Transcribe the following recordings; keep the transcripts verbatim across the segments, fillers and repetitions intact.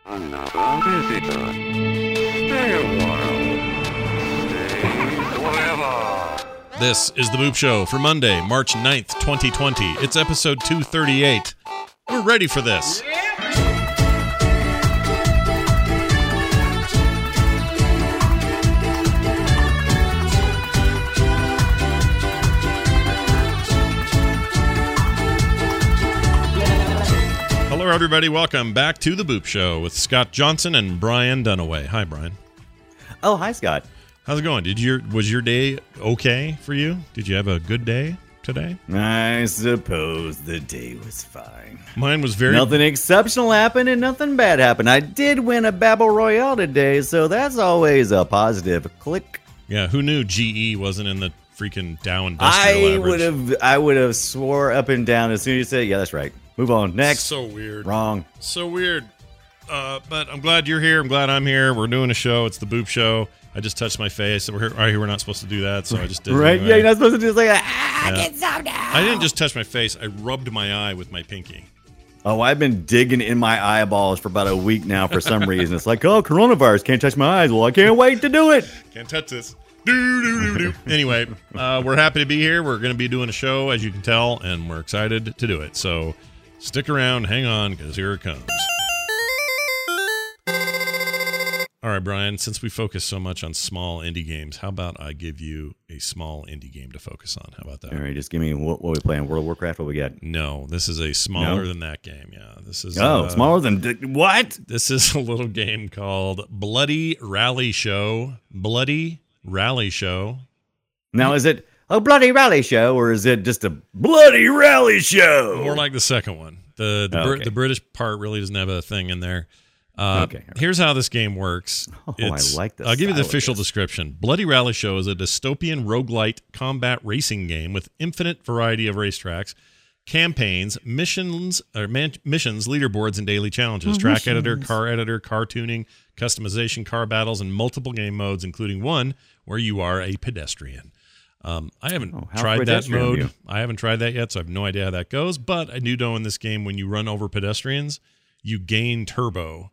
Another visitor. Stay a while. Stay forever. This is The Boop Show for Monday, March ninth, twenty twenty. It's episode two thirty-eight. We're ready for this. Hello, everybody. Welcome back to The Boop Show with Scott Johnson and Brian Dunaway. Hi, Brian. Oh, hi, Scott. How's it going? Did your was your day okay for you? Did you have a good day today? I suppose the day was fine. Mine was very... Nothing exceptional happened and nothing bad happened. I did win a Battle Royale today, so that's always a positive. Click. Yeah, who knew G E wasn't in the freaking Dow Industrial I Average? would have I would have swore up and down as soon as you said, yeah, that's right. Move on. Next. So weird. Wrong. So weird. Uh, but I'm glad you're here. I'm glad I'm here. We're doing a show. It's the Boop Show. I just touched my face. We're, right here, we're not supposed to do that, so I just did it Right? anyway. Yeah, you're not supposed to just like, ah, Yeah. get some now. I didn't just touch my face. I rubbed my eye with my pinky. Oh, I've been digging in my eyeballs for about a week now for some reason. It's like, oh, coronavirus, can't touch my eyes. Well, I can't wait to do it. Can't touch this. Do, do, do, do. Anyway, uh, we're happy to be here. We're going to be doing a show, as you can tell, and we're excited to do it. So stick around, hang on, because here it comes. All right, Brian, since we focus so much on small indie games, how about I give you a small indie game to focus on? How about that? All right, just give me what, what are we playing? World of Warcraft? What we got? No, this is a smaller No? than that game. Yeah, this is Oh, uh, smaller than di- what? This is a little game called Bloody Rally Show. Bloody Rally Show. Now, is it a bloody rally show or is it just a bloody rally show? More like the second one. The the, Oh, Br- okay. the British part really doesn't have a thing in there. Uh, Okay, all right. Here's how this game works. Oh, I like the I'll give you the style of official this. description. Bloody Rally Show is a dystopian roguelite combat racing game with infinite variety of racetracks, campaigns, missions, or man- missions, leaderboards, and daily challenges. Oh, Track missions. editor, car editor, car tuning, customization, car battles, and multiple game modes, including one where you are a pedestrian. Um, I haven't Oh, how tried that pedestrian of mode. you. I haven't tried that yet, so I have no idea how that goes. But I do know in this game, when you run over pedestrians, you gain turbo.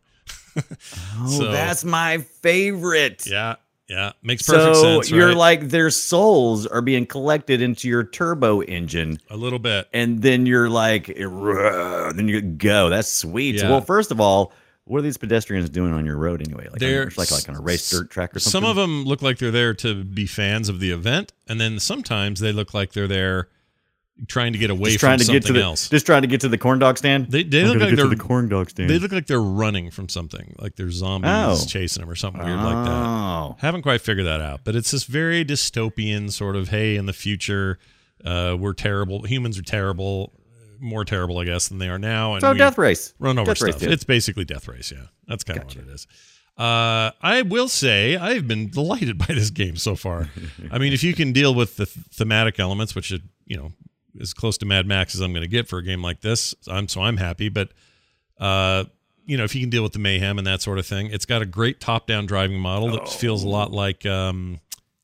Oh, So- that's my favorite. Yeah, yeah, makes perfect So sense. you're right? like their souls are being collected into your turbo engine, a little bit. and then you're like, "Rrr," then you go. That's sweet. So, Yeah. well, first of all, what are these pedestrians doing on your road anyway? Like, They're- on, it's like like on a race dirt track or something. Some of them look like they're there to be fans of the event, and then sometimes they look like they're there trying to get away just from trying to something get to the else. just trying to get to the corn dog stand. They they I'm look gonna like get they're to the corn dog stand. they look like they're running from something, like there's zombies Oh. chasing them or something weird like that. Oh. Haven't quite figured that out, but it's this very dystopian sort of, hey, in the future, uh, we're terrible. Humans are terrible, more terrible, I guess, than they are now. And So we Death Race. run over Death Race stuff. did. It's basically Death Race, yeah. That's kind of Gotcha. what it is. Uh, I will say I've been delighted by this game so far. I mean, if you can deal with the th- thematic elements, which, you know, as close to Mad Max as I'm going to get for a game like this, I'm so I'm happy. But uh, you know, if you can deal with the mayhem and that sort of thing, it's got a great top-down driving model that feels a lot like, um,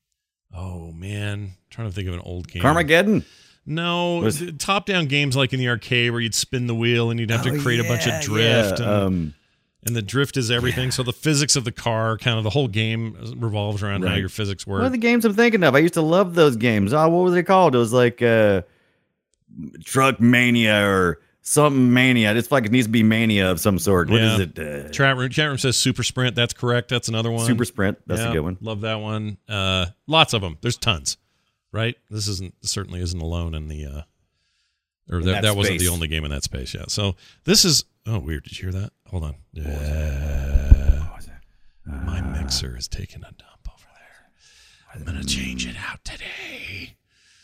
oh man, I'm trying to think of an old game. Carmageddon. No, Was- th- top-down games like in the arcade where you'd spin the wheel and you'd have to Oh, create a bunch yeah, of drift, yeah. and, Um, and the drift is everything. So the physics of the car, kind of the whole game revolves around how Right. your physics what are work. the games I'm thinking of? I used to love those games. Oh, what were they called? It was like uh, Truck Mania or something Mania. It's like it needs to be Mania of some sort. What Yeah. is it? Uh, Chat room, chat room says Super Sprint. That's correct. That's another one. Super Sprint. That's Yeah, a good one. Love that one. Uh, lots of them. There's tons, right? This isn't certainly isn't alone in the, uh, or In that, that that wasn't the space. only game in that space yet. So this is, oh, weird. Did you hear that? Hold on. Yeah. My mixer is taking a dump over there. I'm going to change it out today.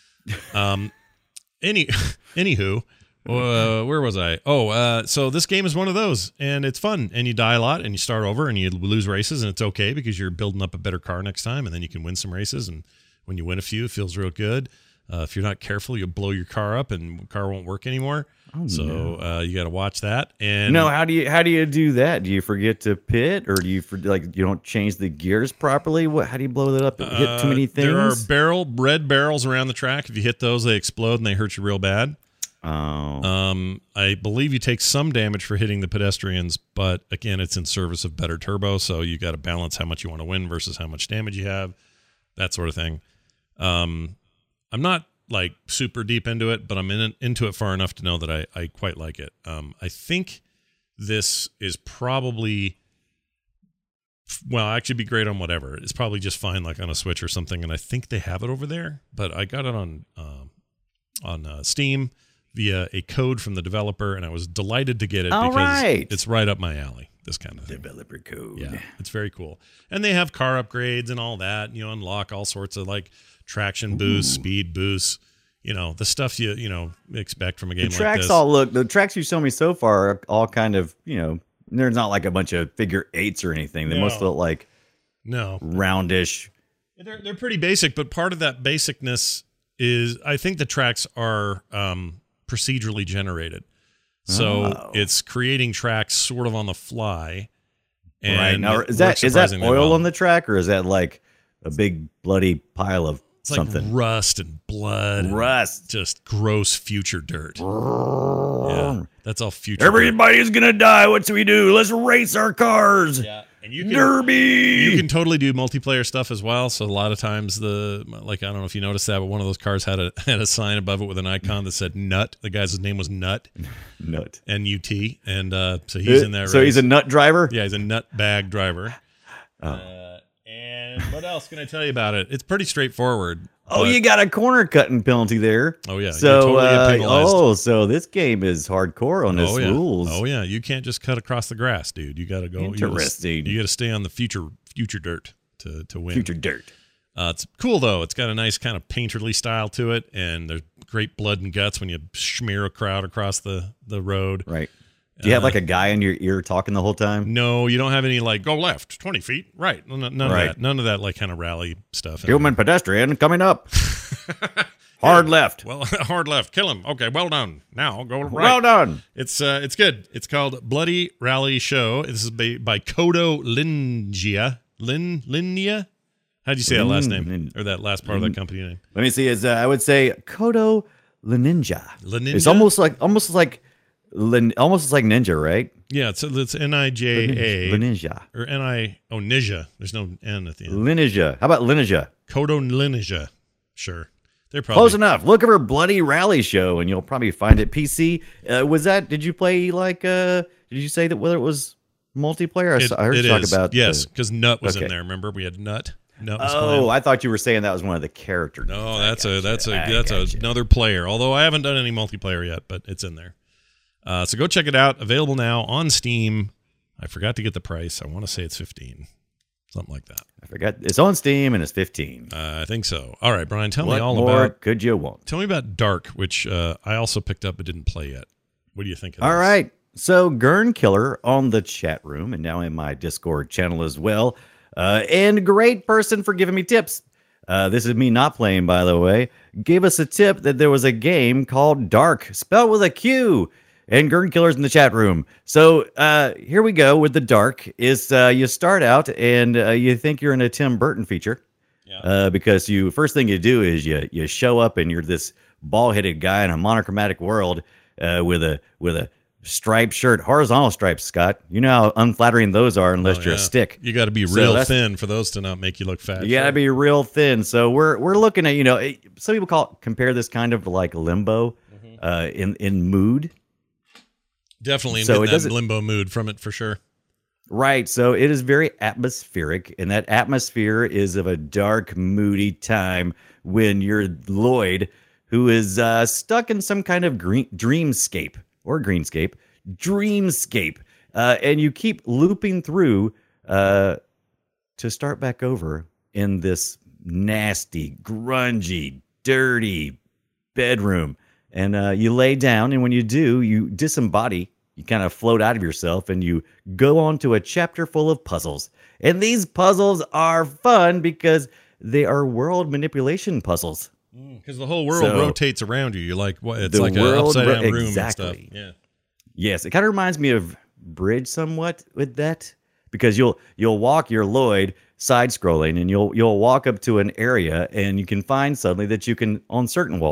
Um, any, anywho, uh, where was I? Oh, uh, so this game is one of those, and it's fun, and you die a lot, and you start over, and you lose races, and it's okay because you're building up a better car next time, and then you can win some races, and when you win a few, it feels real good. Uh, if you're not careful, you'll blow your car up, and the car won't work anymore. Oh, so no. uh, you got to watch that. And No, how do you how do you do that? Do you forget to pit, or do you for, like you don't change the gears properly? What? How do you blow that up? Hit too many Uh, things? There are barrel red barrels around the track. If you hit those, they explode and they hurt you real bad. Oh. Um, I believe you take some damage for hitting the pedestrians, but again, it's in service of better turbo, so you got to balance how much you want to win versus how much damage you have, that sort of thing. Um, I'm not like super deep into it, but I'm in into it far enough to know that I, I quite like it. Um, I think this is probably, well, actually be great on whatever. It's probably just fine like on a Switch or something, and I think they have it over there, but I got it on um, on uh, Steam via a code from the developer, and I was delighted to get it All because right. it's right up my alley, this kind of thing. Developer code. Yeah, it's very cool. And they have car upgrades and all that. You know, unlock all sorts of like traction boosts, speed boosts, you know, the stuff you, you know, expect from a game The like tracks this. all look, the tracks you show me so far are all kind of, you know, there's not like a bunch of figure eights or anything. They No. most look like no. roundish. They're they're pretty basic, but part of that basicness is I think the tracks are um, procedurally generated. So Oh. it's creating tracks sort of on the fly. And Right. Now, it is that works is that surprisingly oil well. on the track, or is that like a big bloody pile of It's like something? rust and blood. and Rust. just gross future dirt. Yeah, that's all future dirt. Everybody's gonna die. What do we do? Let's race our cars. Yeah, and you can Derby. you can totally do multiplayer stuff as well. So a lot of times the like I don't know if you noticed that, but one of those cars had a had a sign above it with an icon that said Nut. The guy's name was Nut, Nut. N U T, and uh, so he's in that. So race. he's a nut driver. yeah, he's a nut bag driver. Oh. Uh, and what else can I tell you about it? It's pretty straightforward. Oh, but- you got a corner cutting penalty there. Oh, yeah, So you totally get uh, penalized. oh, so this game is hardcore on this oh yeah. rules. Oh yeah, you can't just cut across the grass, dude. You got to go. you gotta- Interesting. You got to stay on the future future dirt to to win. Future dirt. Uh, it's cool though. It's got a nice kind of painterly style to it, and there's great blood and guts when you smear a crowd across the the road. Right. Do you have Uh, like a guy in your ear talking the whole time? No, you don't have any like go left twenty feet, right? None, none Right. of that. None of that like kind of rally stuff. Human pedestrian coming up. Hard left. Well, hard left, kill him. Okay, well done. Now go right. Well done. It's uh, it's good. It's called Bloody Rally Show. This is by, by Kodo Lingia. Lin Linia? How'd you say that last Lin- name or that last part of that company name? Let me see. Is uh, I would say Kodo Leninja. Leninja? It's almost like almost like Lin, almost like ninja, right? Yeah, it's it's N I J A Leninja. or N I oh Ninja. There's no N at the end. Leninja. How about Leninja? Kodo Linija. Sure, they're probably Close enough. Look at her bloody rally show, and you'll probably find it. P C. Uh, was that? Did you play like? uh Did you say that whether it was multiplayer? I, It, saw, I heard it you talk is. about. yes, the- because Nut was in okay. there. Remember, we had Nut. Nut was Oh, playing. I thought you were saying that was one of the characters. No, that's a that's a I that's a, gotcha. another player. Although I haven't done any multiplayer yet, but it's in there. Uh, so go check it out. Available now on Steam. I forgot to get the price. I want to say it's fifteen, something like that. I forgot. It's on Steam and it's fifteen. Uh, I think so. All right, Brian, tell what me all more about could you want? tell me about Dark, which uh, I also picked up but didn't play yet. What do you think of All this? right. So Gurn Killer on the chat room and now in my Discord channel as well. Uh, and great person for giving me tips. Uh, this is me not playing, by the way. Gave us a tip that there was a game called Dark, spelled with a Q. And Gurn Killer's in the chat room. So uh, here we go with the Dark. Is uh, you start out and uh, you think you're in a Tim Burton feature. Yeah. Uh, because you first thing you do is you you show up and you're this bald-headed guy in a monochromatic world uh, with a with a striped shirt, horizontal stripes. Scott, you know how unflattering those are unless Oh, you're yeah. a stick. You got to be So real that's- thin for those to not make you look fat. You gotta be real thin. So we're we're looking at you know it- some people call compare this kind of like Limbo uh, in in mood. Definitely So in it that doesn't- limbo mood from it for sure. Right. So it is very atmospheric, and that atmosphere is of a dark, moody time when you're Lloyd, who is uh, stuck in some kind of green, dreamscape or greenscape, dreamscape, uh, and you keep looping through uh, to start back over in this nasty, grungy, dirty bedroom. And uh, you lay down, and when you do, you disembody. You kind of float out of yourself and you go on to a chapter full of puzzles. And these puzzles are fun because they are world manipulation puzzles. Because the whole world So- rotates around you. You're like, what? It's The like an world upside ro- down room exactly. and stuff. Yeah. Yes, it kind of reminds me of Bridge somewhat with that because you'll you'll walk your Lloyd side scrolling and you'll you'll walk up to an area and you can find suddenly that you can on certain walls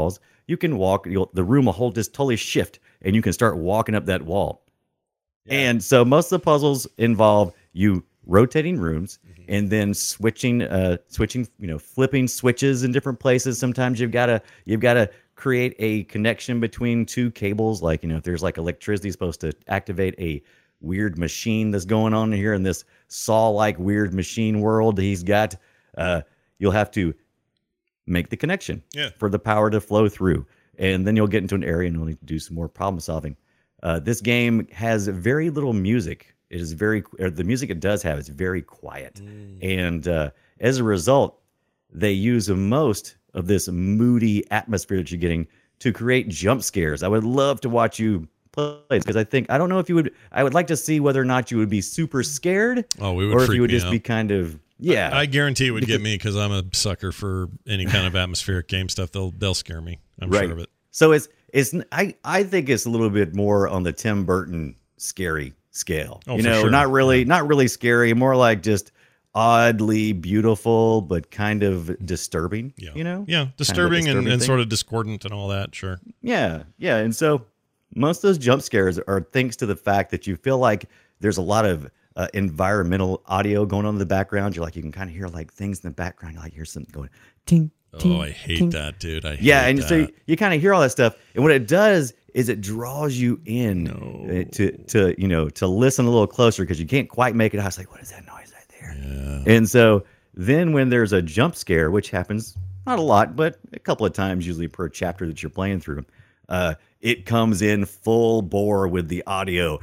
you can walk. You'll, the room will hold just totally shift, and you can start walking up that wall. Yeah. And so most of the puzzles involve you rotating rooms mm-hmm. and then switching, uh, switching, you know, flipping switches in different places. Sometimes you've got to you've got to create a connection between two cables. Like, you know, if there's like electricity supposed to activate a weird machine that's going on here in this Saw-like weird machine world he's got, uh, you'll have to make the connection yeah. for the power to flow through. And then you'll get into an area and you'll need to do some more problem solving. Uh, this game has very little music. It is very, or the music it does have is very quiet. Mm. And uh, as a result, they use most of this moody atmosphere that you're getting to create jump scares. I would love to watch you play because I think, I don't know if you would, I would like to see whether or not you would be super scared. Oh, we would or if freak you would me just out. be kind of, yeah. I, I guarantee it would get me because I'm a sucker for any kind of atmospheric game stuff. They'll they'll scare me. I'm right. sure of it. So it's it's I, I think it's a little bit more on the Tim Burton scary scale. Oh, you for know, sure. not really yeah. not really scary, more like just oddly beautiful but kind of disturbing. Yeah. You know? Yeah. Disturbing, kind of and, disturbing and thing. sort of discordant and all that, sure. Yeah, yeah. And so most of those jump scares are thanks to the fact that you feel like there's a lot of uh, environmental audio going on in the background. You're like, you can kind of hear like things in the background. You're like, here's something going ting, ting. Oh, I hate ting. that, dude. I hate Yeah, and that. so you, you kind of hear all that stuff. And what it does is it draws you in No. uh, to, to, you know, to listen a little closer because you can't quite make it out. It's like, what is that noise right there? Yeah. And so then when there's a jump scare, which happens not a lot, but a couple of times usually per chapter that you're playing through, uh, it comes in full bore with the audio.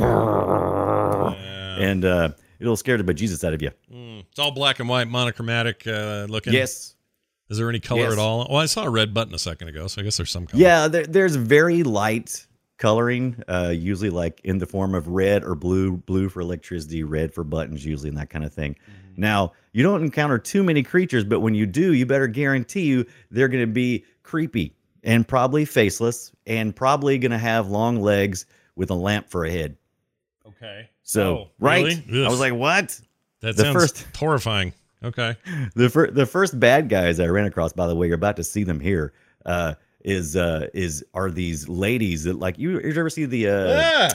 Yeah. And uh, it'll scare the bejesus out of you. Mm. It's all black and white, monochromatic uh, looking. Yes. Is there any color Yes. at all? Well, I saw a red button a second ago, so I guess there's some color. Yeah, there, there's very light coloring, uh, usually like in the form of red or blue, blue for electricity, red for buttons, usually, and that kind of thing. Mm-hmm. Now, you don't encounter too many creatures, but when you do, you better guarantee you they're going to be creepy and probably faceless and probably going to have long legs with a lamp for a head. Okay. So, Oh, right? really? I was like, what? That the sounds first- horrifying. Okay. The fir- the first bad guys I ran across, by the way, you're about to see them here, uh, is uh, is are these ladies that like you, you ever see the uh, Yeah.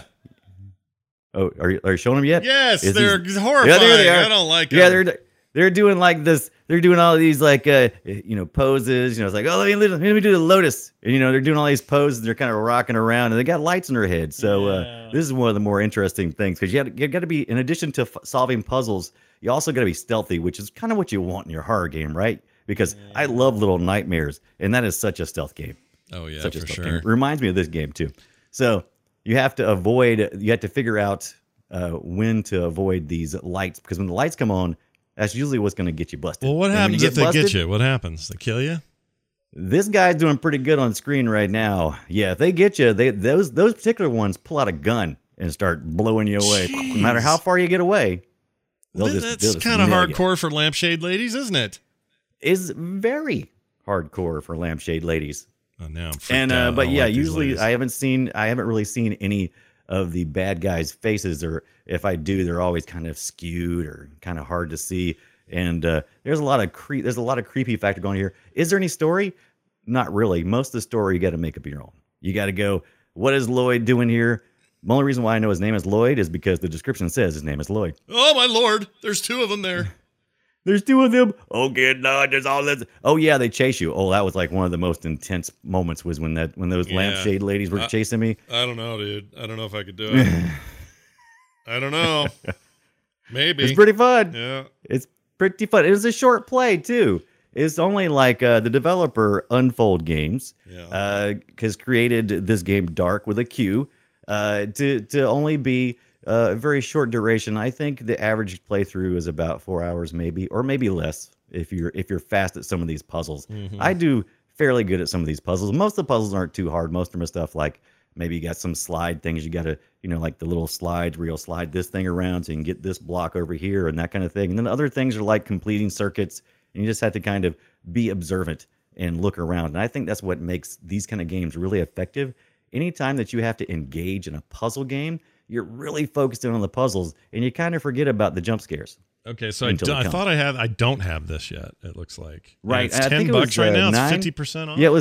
oh are you, are you showing them yet? Yes, Is they're these- horrifying. Yeah, there they are. I don't like Yeah, them. they're they're doing like this. They're doing all of these like uh, you know poses. You know, it's like, oh, let me let me do the lotus. And you know, they're doing all these poses. And they're kind of rocking around, and they got lights in their head. So Yeah. uh, this is one of the more interesting things because you have you got to be, in addition to f- solving puzzles, you also got to be stealthy, which is kind of what you want in your horror game, right? Because Yeah. I love Little Nightmares, and that is such a stealth game. Oh yeah, such a for stealth sure. game. It reminds me of this game too. So you have to avoid. You have to figure out uh, when to avoid these lights because when the lights come on, that's usually what's going to get you busted. Well, what And when happens you if they busted, get you? What happens? They kill you? This guy's doing pretty good on screen right now. Yeah, if they get you, they those those particular ones pull out a gun and start blowing you away. No matter how far you get away, they'll Well, just that's they'll just kind of nail you. hardcore for lampshade ladies, isn't it? Is very hardcore for lampshade ladies. Oh, now I'm freaked And uh, out. I but don't yeah, like these usually ladies. I haven't seen I haven't really seen any of the bad guys' faces, or if I do, they're always kind of skewed or kind of hard to see. And uh, there's a lot of cre- there's a lot of creepy factor going here. Is there any story? Not really. Most of the story you got to make up your own. You got to go, what is Lloyd doing here? The only reason why I know his name is Lloyd is because the description says his name is Lloyd. Oh my lord, there's two of them there. There's two of them. Oh, good Lord, there's all this. Oh yeah, they chase you. Oh, that was like one of the most intense moments was when that when those Yeah. lampshade ladies were I- chasing me. I don't know, dude. I don't know if I could do it. I don't know. Maybe. It's pretty fun. Yeah. It's pretty fun. It was a short play too. It's only like uh, the developer Unfold Games Yeah. uh, has created this game Dark with a Q uh, to to only be uh, a very short duration. I think the average playthrough is about four hours, maybe, or maybe less if you're if you're fast at some of these puzzles. Mhm. I do fairly good at some of these puzzles. Most of the puzzles aren't too hard. Most of them are stuff like maybe you got some slide things you got to, you know, like the little slides where you'll slide this thing around so you can get this block over here and that kind of thing. And then other things are like completing circuits, and you just have to kind of be observant and look around. And I think that's what makes these kind of games really effective. Anytime that you have to engage in a puzzle game, you're really focused in on the puzzles and you kind of forget about the jump scares. Okay, so I, Until do, they I come. thought I had. I don't have this yet. It looks like And Right, It's I ten think it bucks was, right uh, now. It's nine- fifty percent off. Yeah, it was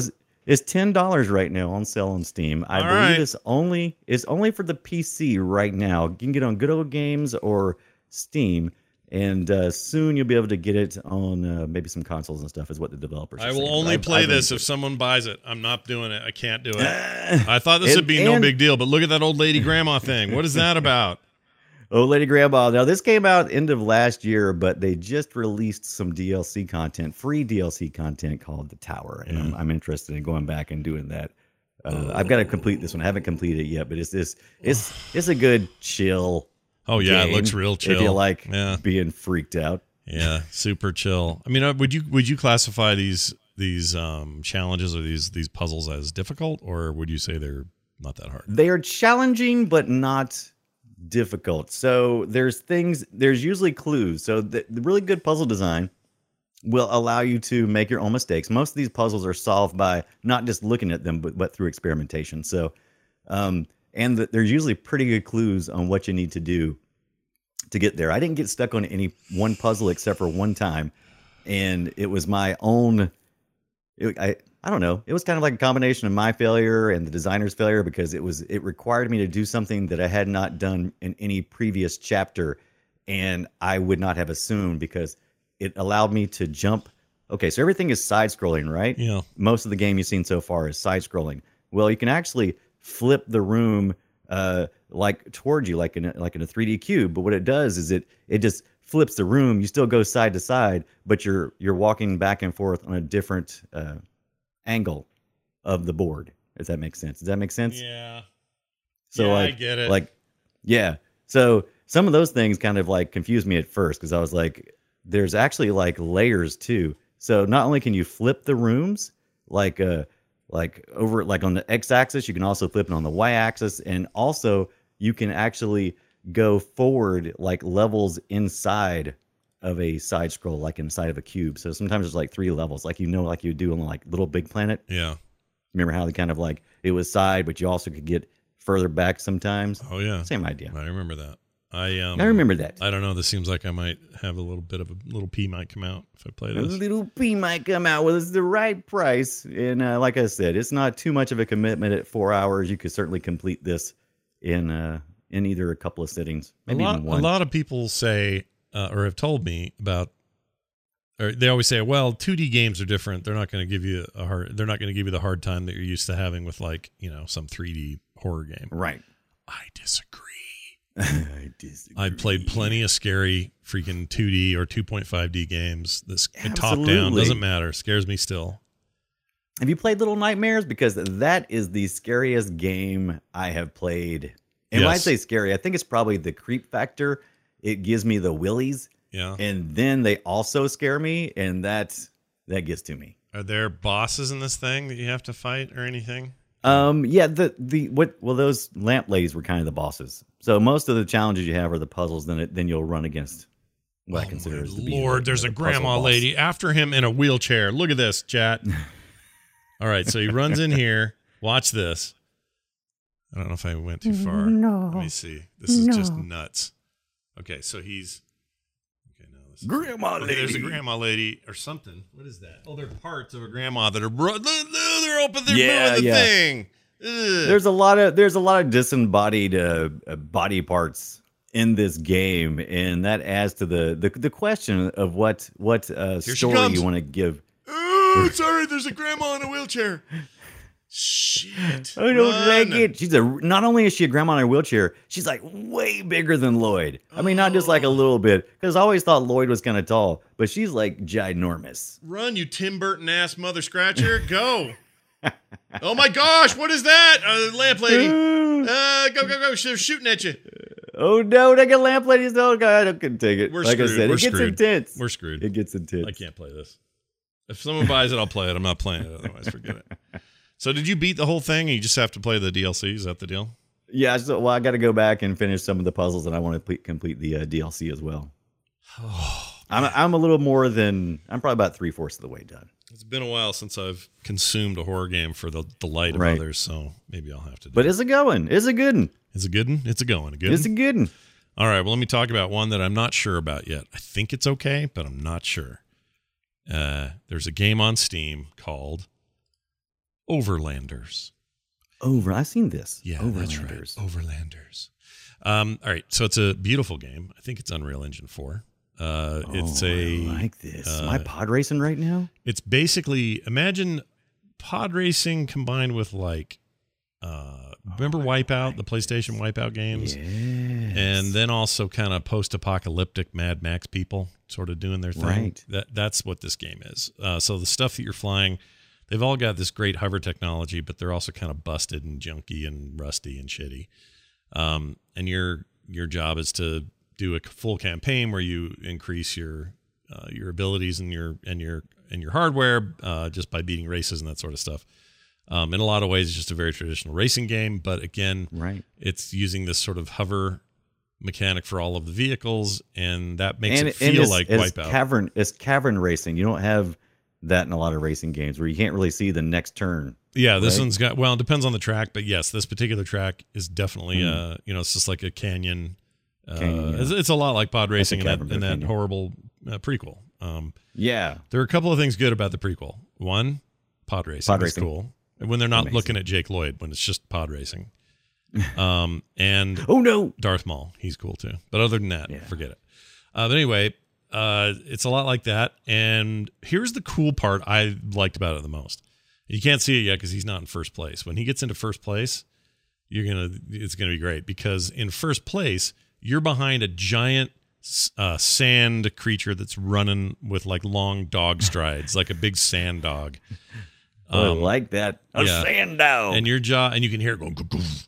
is ten dollars right now on sale on Steam. I All believe right. it's only it's only for the P C right now. You can get it on Good Old Games or Steam, and uh, soon you'll be able to get it on uh, maybe some consoles and stuff. Is what the developers. I are will saying. only I've- play I've this enjoyed if it. someone buys it. I'm not doing it. I can't do it. I thought this And- would be no and- big deal, but look at that old lady grandma thing. What is that about? Oh, Lady Grandma. Now, this came out end of last year, but they just released some D L C content, free D L C content called The Tower. And I'm, I'm interested in going back and doing that. Uh, I've got to complete this one. I haven't completed it yet, but it's this. It's it's a good chill. Oh yeah, game it looks real chill. If you like yeah, being freaked out. yeah, super chill. I mean, uh, would you would you classify these these um, challenges or these these puzzles as difficult, or would you say they're not that hard? They are challenging, but not difficult. So there's things. There's usually clues. So the, the really good puzzle design will allow you to make your own mistakes. Most of these puzzles are solved by not just looking at them, but, but through experimentation. So, um, and the, there's usually pretty good clues on what you need to do to get there. I didn't get stuck on any one puzzle except for one time, and it was my own. It, I I don't know. It was kind of like a combination of my failure and the designer's failure because it was it required me to do something that I had not done in any previous chapter, and I would not have assumed because it allowed me to jump. Okay, so everything is side scrolling, right? Yeah. Most of the game you've seen so far is side scrolling. Well, you can actually flip the room uh, like towards you, like in a, like in a three D cube. But what it does is it it just flips the room. You still go side to side, but you're you're walking back and forth on a different uh, angle of the board. If that makes sense. Does that make sense? Yeah. So Yeah, I like, get it. Like, yeah. So some of those things kind of like confused me at first because I was like, there's actually like layers too. So not only can you flip the rooms, like uh, like over like on the x-axis, you can also flip it on the y-axis, and also you can actually go forward like levels inside of a side scroll, like inside of a cube. So sometimes there's like three levels, like you know, like you do on like Little Big Planet. Yeah. Remember how they kind of like it was side, but you also could get further back sometimes. Oh yeah. Same idea. I remember that. I um. I remember that. I don't know. This seems like I might have a little bit of a little pee might come out if I play A this. little P might come out with the right price, and uh, like I said, it's not too much of a commitment. At four hours, you could certainly complete this in uh, in either a couple of sittings, A maybe lot, even one. a lot of people say uh, or have told me about, or they always say, well, two D games are different. They're not going to give you a hard. They're not going to give you the hard time that you're used to having with like you know some three D horror game. Right. I disagree. I disagree. I played plenty of scary freaking two D or two point five D games. This top down Absolutely. doesn't matter. Scares me still. Have you played Little Nightmares? Because that is the scariest game I have played. And when I Yes. say scary, I think it's probably the creep factor. It gives me the willies, Yeah. and then they also scare me, and that that gets to me. Are there bosses in this thing that you have to fight or anything? Um, yeah, the the what? Well, those lamp ladies were kind of the bosses. So most of the challenges you have are the puzzles. Then it, then you'll run against what I Oh consider my as to be Lord, the- there's the a puzzle grandma boss. lady after him in a wheelchair. Look at this, chat. All right, so he runs in here. Watch this. I don't know if I went too far. No. Let me see. This is just No. nuts. Okay, so he's okay. No, this is, Grandma okay, there's a lady. grandma lady or something. What is that? Oh, they're parts of a grandma that are bro- they're open. They're Yeah, moving the yeah. thing. Ugh. There's a lot of there's a lot of disembodied uh, uh, body parts in this game, and that adds to the the, the question of what what uh, she story comes. you want to give. Oh, sorry. There's a grandma in a wheelchair. Shit. I don't Run. like it. She's a not only is she a grandma in a wheelchair, she's like way bigger than Lloyd. I mean, not just like a little bit, because I always thought Lloyd was kind of tall, but she's like ginormous. Run, you Tim Burton ass mother scratcher. Go. Oh my gosh, what is that? Uh, lamp lady. Uh, go, go, go. They're shooting at you. Oh no, they got lamp ladies. Oh god, I couldn't take it. We're like screwed. I said, We're it gets screwed. intense. We're screwed. It gets intense. I can't play this. If someone buys it, I'll play it. I'm not playing it. Otherwise, forget it. So did you beat the whole thing and you just have to play the D L C? Is that the deal? Yeah, so, well, I got to go back and finish some of the puzzles, and I want to ple- complete the uh, D L C as well. I'm I'm a little more than I'm probably about three fourths of the way done. It's been a while since I've consumed a horror game for the delight of Right. others, so maybe I'll have to do But it. it's a going. It's a good one. It's a good one? It's a going. A good It's a one? good one. All right, well, let me talk about one that I'm not sure about yet. I think it's okay, but I'm not sure. Uh, there's a game on Steam called Overlanders. Over, I've seen this. Yeah, Overlanders. that's right. Overlanders. Um, all right, so it's a beautiful game. I think it's Unreal Engine four. Uh, Oh, it's a I like this. uh, Am I pod racing right now? It's basically imagine pod racing combined with like, uh, remember Wipeout, the PlayStation Wipeout games, Yes. and then also kind of post-apocalyptic Mad Max people sort of doing their thing. Right. That that's what this game is. Uh, so the stuff that you're flying, they've all got this great hover technology, but they're also kind of busted and junky and rusty and shitty. Um, and your your job is to do a full campaign where you increase your uh, your abilities and your and your and your hardware uh, just by beating races and that sort of stuff. Um, in a lot of ways, it's just a very traditional racing game, but again, Right. it's using this sort of hover mechanic for all of the vehicles, and that makes and it feel it's, like it's Wipeout. cavern. It's cavern racing. You don't have that in a lot of racing games where you can't really see the next turn. Yeah, this right? one's got, well, it depends on the track, but yes, this particular track is definitely, Mm. uh, you know, it's just like a canyon. Uh, Canyon, yeah. it's, it's a lot like pod racing in that, cavern, in but that canyon. horrible uh, prequel. Um, Yeah. there are a couple of things good about the prequel. One, pod racing Pod is racing. cool. When they're not Amazing. looking at Jake Lloyd, when it's just pod racing. Um, and Oh no. Darth Maul, he's cool too. But other than that, Yeah. forget it. Uh, but anyway, uh, it's a lot like that. And here's the cool part I liked about it the most. You can't see it yet because he's not in first place. When he gets into first place, you're gonna it's gonna be great because in first place you're behind a giant uh, sand creature that's running with like long dog strides, like a big sand dog. Oh, Um, I like that. A yeah. sand dog. and your jaw, and you can hear it going,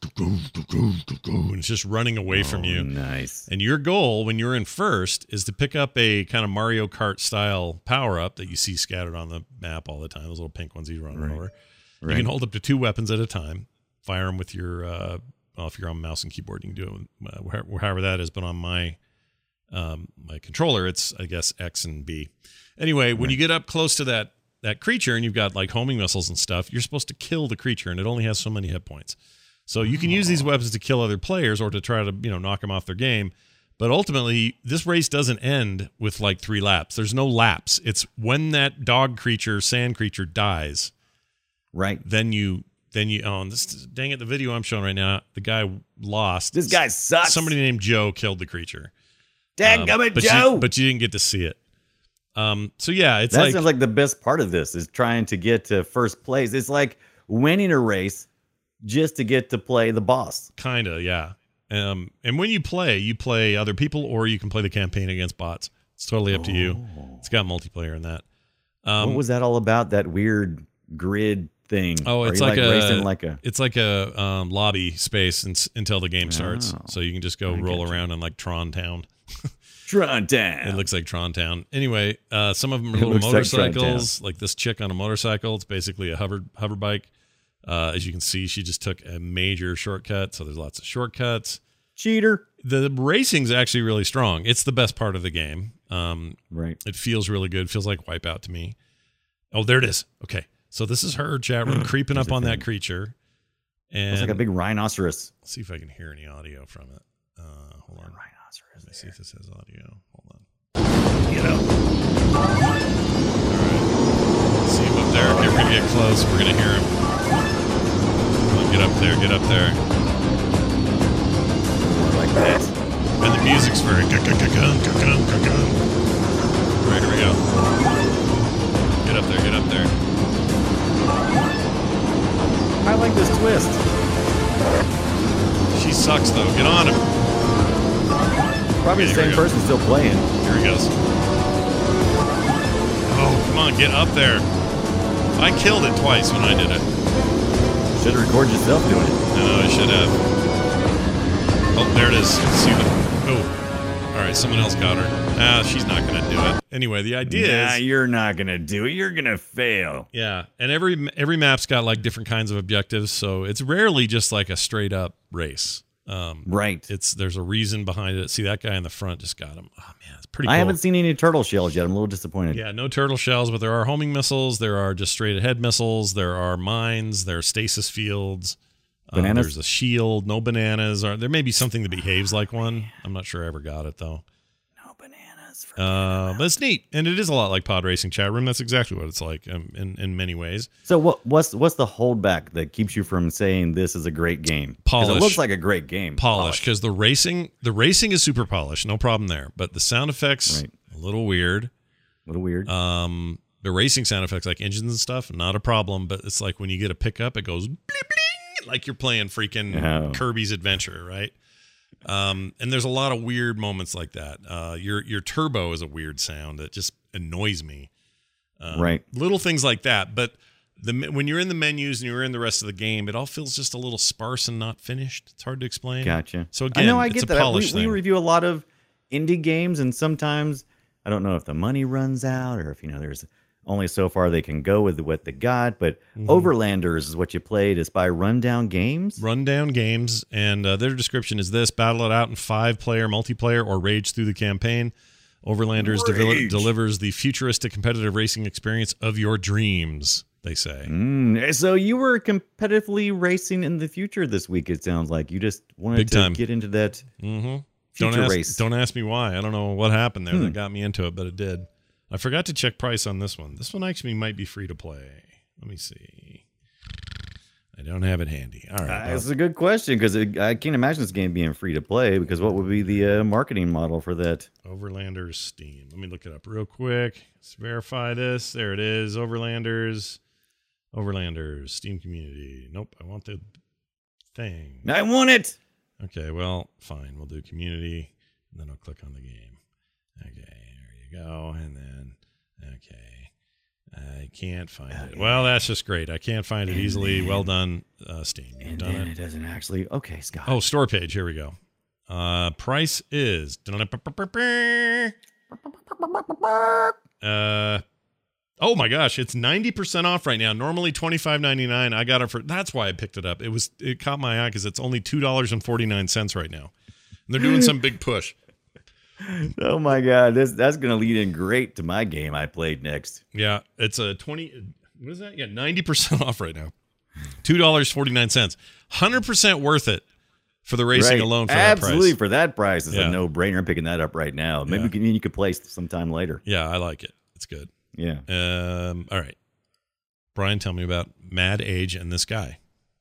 and it's just running away from Oh, you. Nice. And your goal when you're in first is to pick up a kind of Mario Kart style power up that you see scattered on the map all the time. Those little pink ones you run Right. over. You Right. can hold up to two weapons at a time. Fire them with your, uh, well, if you're on mouse and keyboard, you can do it with, uh, where- however that is. But on my um, my controller, it's I guess X and B. Anyway, when you get up close to that that creature and you've got like homing missiles and stuff, you're supposed to kill the creature, and it only has so many hit points. So you can use these weapons to kill other players or to try to, you know, knock them off their game. But ultimately, this race doesn't end with like three laps. There's no laps. It's when that dog creature, sand creature dies, Right. then you, then you, oh, and this, dang it, the video I'm showing right now, the guy lost. This guy sucks. Somebody named Joe killed the creature. Dadgummit, Um, but Joe. You, but you didn't get to see it. Um, so yeah, it's that like, sounds like the best part of this is trying to get to first place. It's like winning a race just to get to play the boss. kind of, yeah. Um, and when you play, you play other people, or you can play the campaign against bots. It's totally up to you. It's got multiplayer in that. Um, what was that all about? That weird grid thing. Oh, Are it's you, like, a racing like a it's like a um, lobby space in, until the game starts. Oh, So you can just go I roll gotcha. around in like Tron Town. Tron Town. It looks like Tron Town. Anyway, uh, some of them are It little looks like Tron motorcycles, like, this chick on a motorcycle. It's basically a hover hover bike. Uh, as you can see, she just took a major shortcut. So there's lots of shortcuts. Cheater. The racing's actually really strong. It's the best part of the game. Um, Right. It feels really good. It feels like Wipeout to me. Oh, there it is. Okay. So this is her chat room creeping There's up a on thing. that creature. And It's like a big rhinoceros. let's see if I can hear any audio from it. Uh, hold on. Rhinoceros. Let me see if this has audio. Hold on. Get up. All right. See him up there. Okay, we're going to get close. We're going to hear him. Come on, get up there. Get up there. Like that. And the music's very ka-ka-ka-gun, ka-gun, ka-gun. All right, here we go. Get up there. Get up there. I like this twist. She sucks, though. Get on him. Probably the Here we same go. person still playing. Here he goes. Oh, come on, get up there. I killed it twice when I did it. Should have recorded yourself doing it. I know, I should have. Oh, there it is. See the... Oh. All right, someone else got her. Ah, she's not going to do it. Anyway, the idea Nah, is... you're not gonna do it. You're gonna fail. Yeah, and every every map's got like different kinds of objectives, so it's rarely just like a straight up race. Um, Right. It's there's a reason behind it. See, that guy in the front just got him. Oh man, it's pretty cool. I haven't seen any turtle shells yet. I'm a little disappointed. Yeah, no turtle shells, but there are homing missiles. There are just straight ahead missiles. There are mines. There are stasis fields. Uh, Bananas? there's a shield. No bananas. Or there may be something that behaves like one. I'm not sure I ever got it though. No bananas. was Uh, but it's neat, and it is a lot like Pod Racing Chat Room. That's exactly what it's like um, in in many ways. So what what's what's the holdback that keeps you from saying this is a great game? 'Cause Polish. It looks like a great game. Polish, because the racing the racing is super polished, no problem there. But the sound effects Right. a little weird. A little weird. Um, the racing sound effects like engines and stuff, not a problem. But it's like when you get a pickup, it goes bling, bling, like you're playing freaking Oh. Kirby's Adventure, right? Um, and there's a lot of weird moments like that. Uh, your your turbo is a weird sound that just annoys me. Um, Right. Little things like that. But the when you're in the menus and you're in the rest of the game, it all feels just a little sparse and not finished. It's hard to explain. Gotcha. So again, I know I it's get a that. We, polished we thing. review a lot of indie games, and sometimes I don't know if the money runs out or if you know there's only so far they can go with what they got. But Mm-hmm. Overlanders is what you played. It's by Rundown Games. Rundown Games, and uh, their description is this: battle it out in five-player multiplayer or rage through the campaign. Overlanders devel- Rage. delivers the futuristic competitive racing experience of your dreams, they say. Mm, so you were competitively racing in the future this week. It sounds like you just wanted Big to time. get into that Mm-hmm. future Don't ask, race. don't ask me why. I don't know what happened there Hmm. that got me into it, but it did. I forgot to check price on this one. This one actually might be free to play. Let me see. I don't have it handy. All right. Uh, That's a good question because I can't imagine this game being free to play. Because what would be the uh, marketing model for that? Overlanders Steam. Let me look it up real quick. Let's verify this. There it is. Overlanders. Overlanders Steam community. Nope. I want the thing. I want it. Okay. Well, fine. We'll do community, and then I'll click on the game. Okay. There you go. And then, okay. I can't find it. Well, that's just great. I can't find it easily. Well done, uh, Steam. You've And done then it. it doesn't actually. Okay, Scott. Oh, store page. Here we go. Uh, price is uh oh my gosh, it's ninety percent off right now. Normally twenty-five ninety-nine. I got it for that's why I picked it up. It was it caught my eye because it's only two dollars and forty-nine cents right now. And they're doing some big push. Oh my God, this that's gonna lead in great to my game I played next. Yeah, it's a twenty what is that? Yeah, ninety percent off right now. Two dollars forty-nine cents. Hundred percent worth it for the racing Right. alone for Absolutely, that price. for that price, it's Yeah. a no-brainer. I'm picking that up right now. Maybe Yeah. we can, you could play sometime later. Yeah, I like it. It's good. Yeah. Um, all right. Brian, tell me about Mad Age and this guy.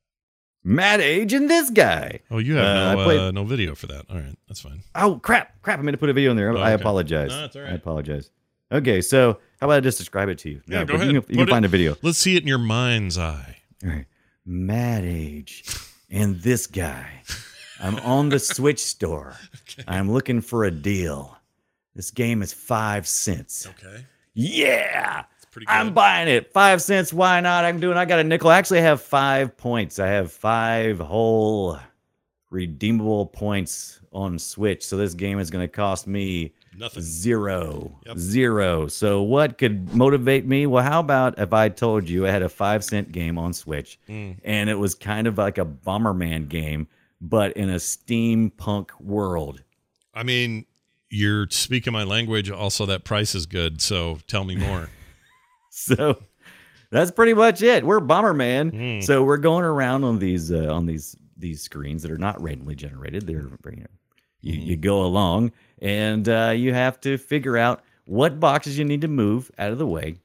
Mad Age and this guy. Oh, you have Uh, no I played- uh, no video for that. All right, that's fine. Oh crap! Crap! I meant to put a video in there. Oh, I okay. apologize. No, that's all right. I apologize. Okay, so how about I just describe it to you? Yeah, No, go but ahead. You can, you Put can find it- a video. Let's see it in your mind's eye. All right. Mad Age and this guy. I'm on the Switch store. I'm looking for a deal. This game is five cents. Okay, Yeah. it's pretty good. I'm buying it. Five cents. Why not? I'm doing. I got a nickel. I actually have five points. I have five whole redeemable points on Switch. So this game is going to cost me Nothing. zero. Yep. Zero. So what could motivate me? Well, how about if I told you I had a five cent game on Switch Mm. and it was kind of like a Bomberman game, but in a steampunk world? I mean, you're speaking my language. Also, that price is good. So tell me more. So that's pretty much it. We're Bomberman. Mm. So we're going around on these uh, on these these screens that are not randomly generated. They're you know, you, Mm-hmm. you go along and uh, you have to figure out what boxes you need to move out of the way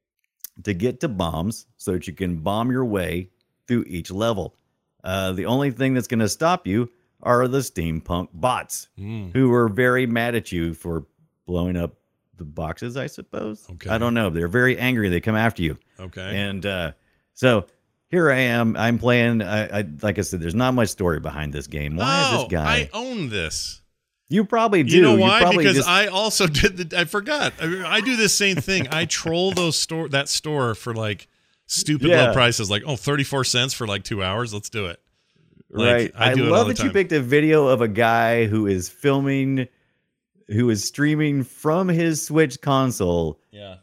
to get to bombs so that you can bomb your way through each level. Uh, the only thing that's going to stop you are the steampunk bots Mm. who are very mad at you for blowing up the boxes, I suppose. Okay. I don't know. They're very angry. They come after you. Okay. And uh, so here I am. I'm playing. I, I like I said, there's not much story behind this game. Why oh, is this guy? I own this. you probably do. You know why? probably Because just- I also did the. I forgot. I, I do this same thing. I troll those store that store for like stupid Yeah. low prices. Like, oh, thirty-four cents for like two hours. Let's do it. Like, right. I I, do it all love the that you time. picked a video of a guy who is filming, who is streaming from his Switch console. Yeah.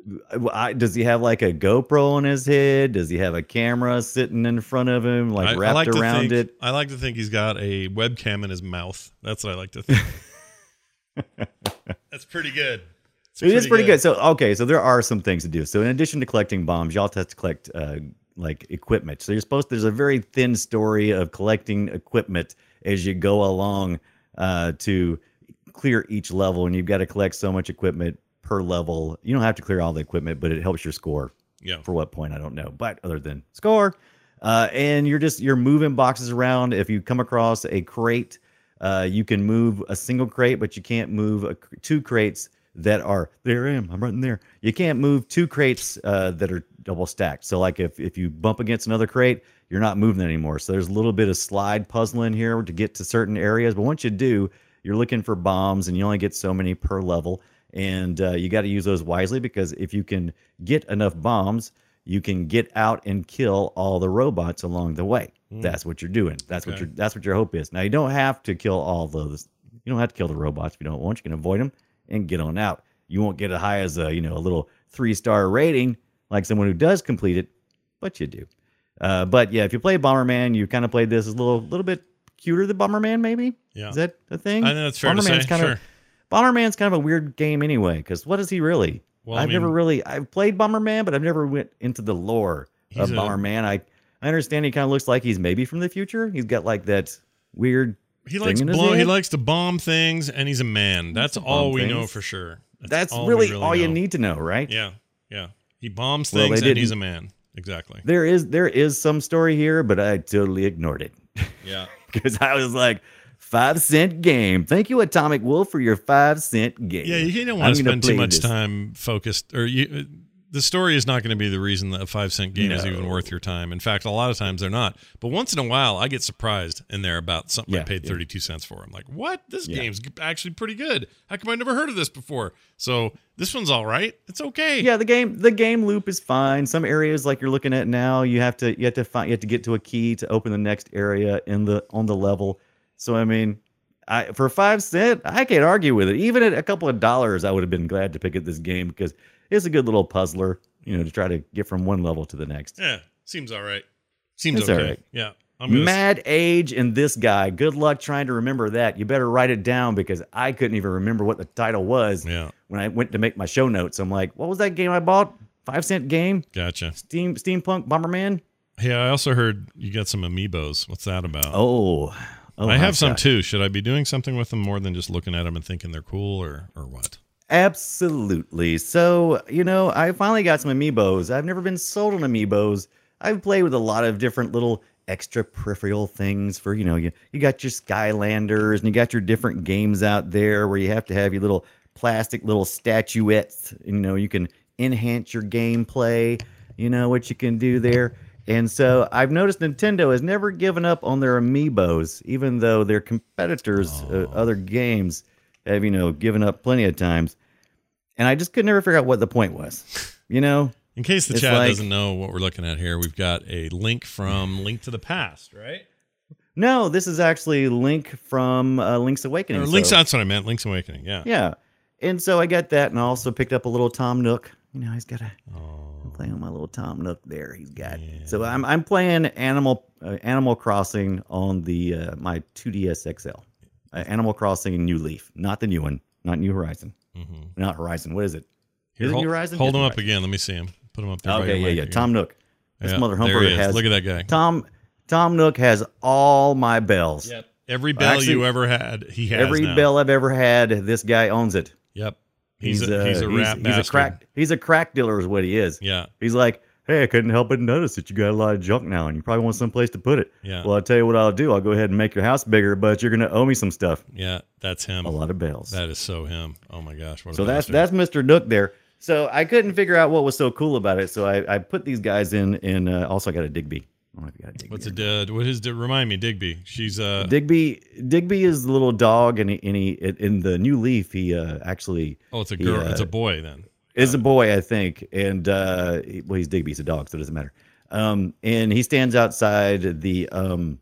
I, does he have like a GoPro on his head? Does he have a camera sitting in front of him, like I, wrapped I like to around think, it? I like to think he's got a webcam in his mouth. That's what I like to think. That's pretty good. It's It is pretty good. So, okay, so there are some things to do. So, in addition to collecting bombs, you also have to collect uh, like equipment. So, you're supposed there's a very thin story of collecting equipment as you go along uh, to clear each level, and you've got to collect so much equipment per level. You don't have to clear all the equipment, but it helps your score. Yeah. For what point, I don't know. But other than score, uh, and you're just you're moving boxes around. If you come across a crate, uh, you can move a single crate, but you can't move a, two crates that are there. I am. I'm right in there. You can't move two crates uh, that are double stacked. So like if if you bump against another crate, you're not moving it anymore. So there's a little bit of slide puzzling here to get to certain areas. But once you do, you're looking for bombs, and you only get so many per level. And uh, you got to use those wisely, because if you can get enough bombs, you can get out and kill all the robots along the way. Mm. That's what you're doing. That's okay. what your that's what your hope is. Now you don't have to kill all those. You don't have to kill the robots if you don't want. You can avoid them and get on out. You won't get as high as a you know a little three star rating like someone who does complete it, but you do. Uh, but yeah, if you play Bomberman, you kind of played this as a little little bit cuter than Bomberman, maybe. Yeah, is that a thing? I know that's fair Bomberman's to say. Kind sure. of, Bomberman's kind of a weird game anyway, because what is he really? Well, I've I mean, never really I've played Bomberman, but I've never went into the lore of a, Bomberman. I I understand he kind of looks like he's maybe from the future. He's got like that weird. He thing likes in his blow. He head. likes to bomb things, and he's a man. That's all we things. know for sure. That's, all really, we all you know. need to know, right? Yeah, yeah. He bombs Well, things, they and he's a didn't- man. Exactly. There is there is some story here, but I totally ignored it Yeah. because I was like, five cent game. Thank you, Atomic Wolf, for your five cent game. Yeah, you don't I'm want to gonna spend too play much this. time focused, or you. The story is not going to be the reason that a five cent game is No. even worth your time. In fact, a lot of times they're not. But once in a while, I get surprised in there about something I Yeah, paid yeah. thirty-two cents for. I'm like, what? This Yeah. game's actually pretty good. How come I never heard of this before? So this one's all right. It's okay. Yeah, the game the game loop is fine. Some areas like you're looking at now, you have to you have to find you have to get to a key to open the next area in the on the level. So I mean, I for five cent, I can't argue with it. Even at a couple of dollars, I would have been glad to pick up this game because it's a good little puzzler, you know, to try to get from one level to the next. Yeah, seems all right. Seems It's okay. all right. Yeah. I'm gonna Mad Age and this guy. Good luck trying to remember that. You better write it down because I couldn't even remember what the title was Yeah, when I went to make my show notes. I'm like, what was that game I bought? Five cent game? gotcha. Steam Steampunk Bomberman? Hey, I also heard you got some amiibos. What's that about? Oh. oh I my have some gosh. too. Should I be doing something with them more than just looking at them and thinking they're cool, or or what? Absolutely. So, you know, I finally got some amiibos. I've never been sold on amiibos. I've played with a lot of different little extra peripheral things for, you know, you, you got your Skylanders and you got your different games out there where you have to have your little plastic little statuettes. You know, you can enhance your gameplay, you know, what you can do there. And so I've noticed Nintendo has never given up on their amiibos, even though their competitors, uh, other games, have, you know, given up plenty of times. And I just could never figure out what the point was, you know? In case the It's chat like- doesn't know what we're looking at here, we've got a link from Link to the Past, right? No, this is actually Link from uh, Link's Awakening. Or Link's, so- that's what I meant. Link's Awakening. Yeah. Yeah. And so I got that, and I also picked up a little Tom Nook. You know, he's got a... Oh, I'm playing with my little Tom Nook there. He's got... So I'm I'm playing Animal uh, Animal Crossing on the uh, my two D S X L. Uh, Animal Crossing New Leaf. Not the new one. Not New Horizon. mm-hmm. Not Horizon. What is it? Here, Is it hold, New Horizon? hold It's him New up Horizon. again. Let me see him. Put him up there. by Okay, your yeah, mic yeah. again. Tom Nook. This Yeah, mother there humper he is. has Look at that guy. Tom Tom Nook has all my bells. Yep. Every bell Actually, you ever had, he has Every now. bell I've ever had, this guy owns it. Yep. He's, a, uh, he's a rap he's, bastard. a crack he's a crack dealer is what he is. Yeah. He's like, hey, I couldn't help but notice that you got a lot of junk now, and you probably want someplace to put it. Yeah. Well, I'll tell you what I'll do. I'll go ahead and make your house bigger, but you're gonna owe me some stuff. Yeah. That's him. A lot of bells. That is so him. Oh my gosh. What a So that's bastard. that's Mister Nook there. So I couldn't figure out what was so cool about it. So I, I put these guys in, and uh, also I got a Digby. I don't know if you got a Digby. What's or a dad? What is? Remind me, Digby. She's uh. Digby Digby is the little dog, and he, and he in the new Leaf he uh, actually oh, it's a he, girl. uh, it's a boy then. is a boy, I think, and uh, he- well, he's Digby, he's a dog, so it doesn't matter. Um, and he stands outside the um,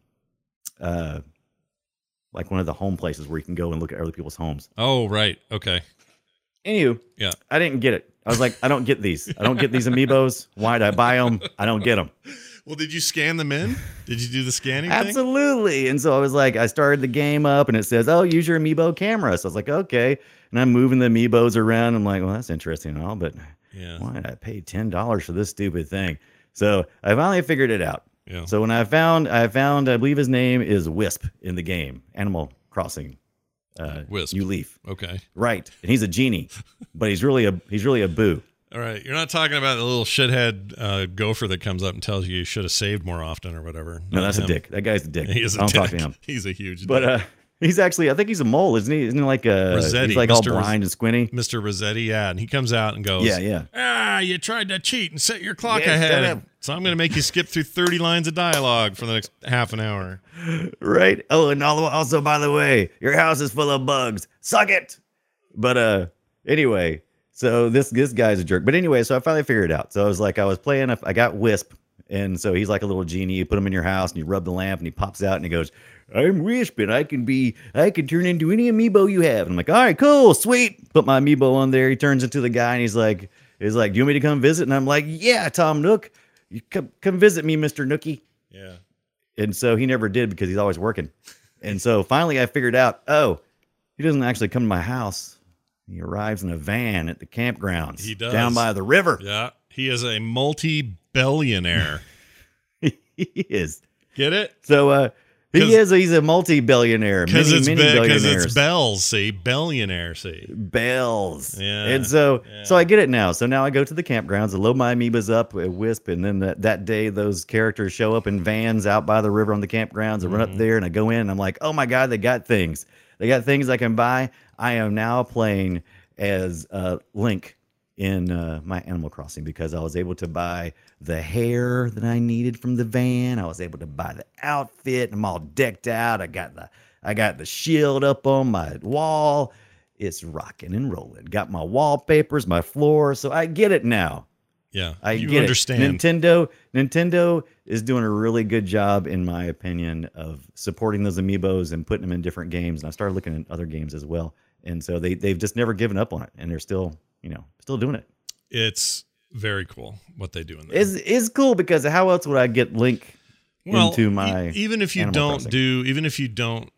uh, like one of the home places where you can go and look at other people's homes. Oh right. Okay. Anywho, Yeah. I didn't get it. I was like, I don't get these. I don't get these amiibos. Why'd I buy them? I don't get them. Well, did you scan them in? Did you do the scanning thing? Absolutely. And so I was like, I started the game up and it says, oh, use your amiibo camera. So I was like, okay. And I'm moving the amiibos around. I'm like, well, that's interesting and all, but Yeah. why did I pay ten dollars for this stupid thing? So I finally figured it out. Yeah. So when I found, I found, I believe his name is Wisp in the game, Animal Crossing uh, Wisp. New Leaf. Okay. Right, and he's a genie, but he's really a he's really a boo. All right. You're not talking about the little shithead uh, gopher that comes up and tells you you should have saved more often or whatever. No, Not that's him. a dick. That guy's a dick. He is a I don't dick. talk to him. He's a huge But dick. uh, he's actually, I think he's a mole, isn't he? Isn't he like uh, Rossetti, he's like Mister all Ros- blind and squinty? Mister Rossetti, yeah. And he comes out and goes, Yeah, yeah. Ah, you tried to cheat and set your clock Yeah, ahead. shut up. So I'm going to make you skip through thirty lines of dialogue for the next half an hour. Right. Oh, and all, also, by the way, your house is full of bugs. Suck it. But uh, anyway, so this this guy's a jerk. But anyway, so I finally figured it out. So I was like, I was playing, a, I got Wisp. And so he's like a little genie. You put him in your house and you rub the lamp and he pops out and he goes, I'm Wisp and I can be, I can turn into any amiibo you have. And I'm like, all right, cool, sweet. Put my amiibo on there. He turns into the guy and he's like, he's like, do you want me to come visit? And I'm like, yeah, Tom Nook, you come, come visit me, Mister Nookie. Yeah. And so he never did because he's always working. And so finally I figured out, oh, he doesn't actually come to my house. He arrives in a van at the campgrounds. He does. Down by the river. Yeah. He is a multi-billionaire. He is. Get it? So uh, he 'Cause- is. He's a multi-billionaire. Because Many, it's, many be- 'cause billionaires. it's bells, see? Billionaire, see? Bells. Yeah, And so, yeah. so I get it now. So now I go to the campgrounds, I load my amoebas up at Wisp, and then that, that day those characters show up in vans out by the river on the campgrounds. I run Mm-hmm. up there and I go in and I'm like, oh my God, they got things. They got things I can buy. I am now playing as uh, Link in uh, my Animal Crossing because I was able to buy the hair that I needed from the van. I was able to buy the outfit. I'm all decked out. I got the I got the shield up on my wall. It's rocking and rolling. Got my wallpapers, my floor. So I get it now. Yeah. I you get understand. it. Nintendo Nintendo is doing a really good job, in my opinion, of supporting those amiibos and putting them in different games. And I started looking at other games as well. And so they they've just never given up on it, and they're still, you know, still doing it. It's very cool what they do in there. Is is cool because how else would I get Link well, into my e- even if you Animal don't Crossing? do even if you don't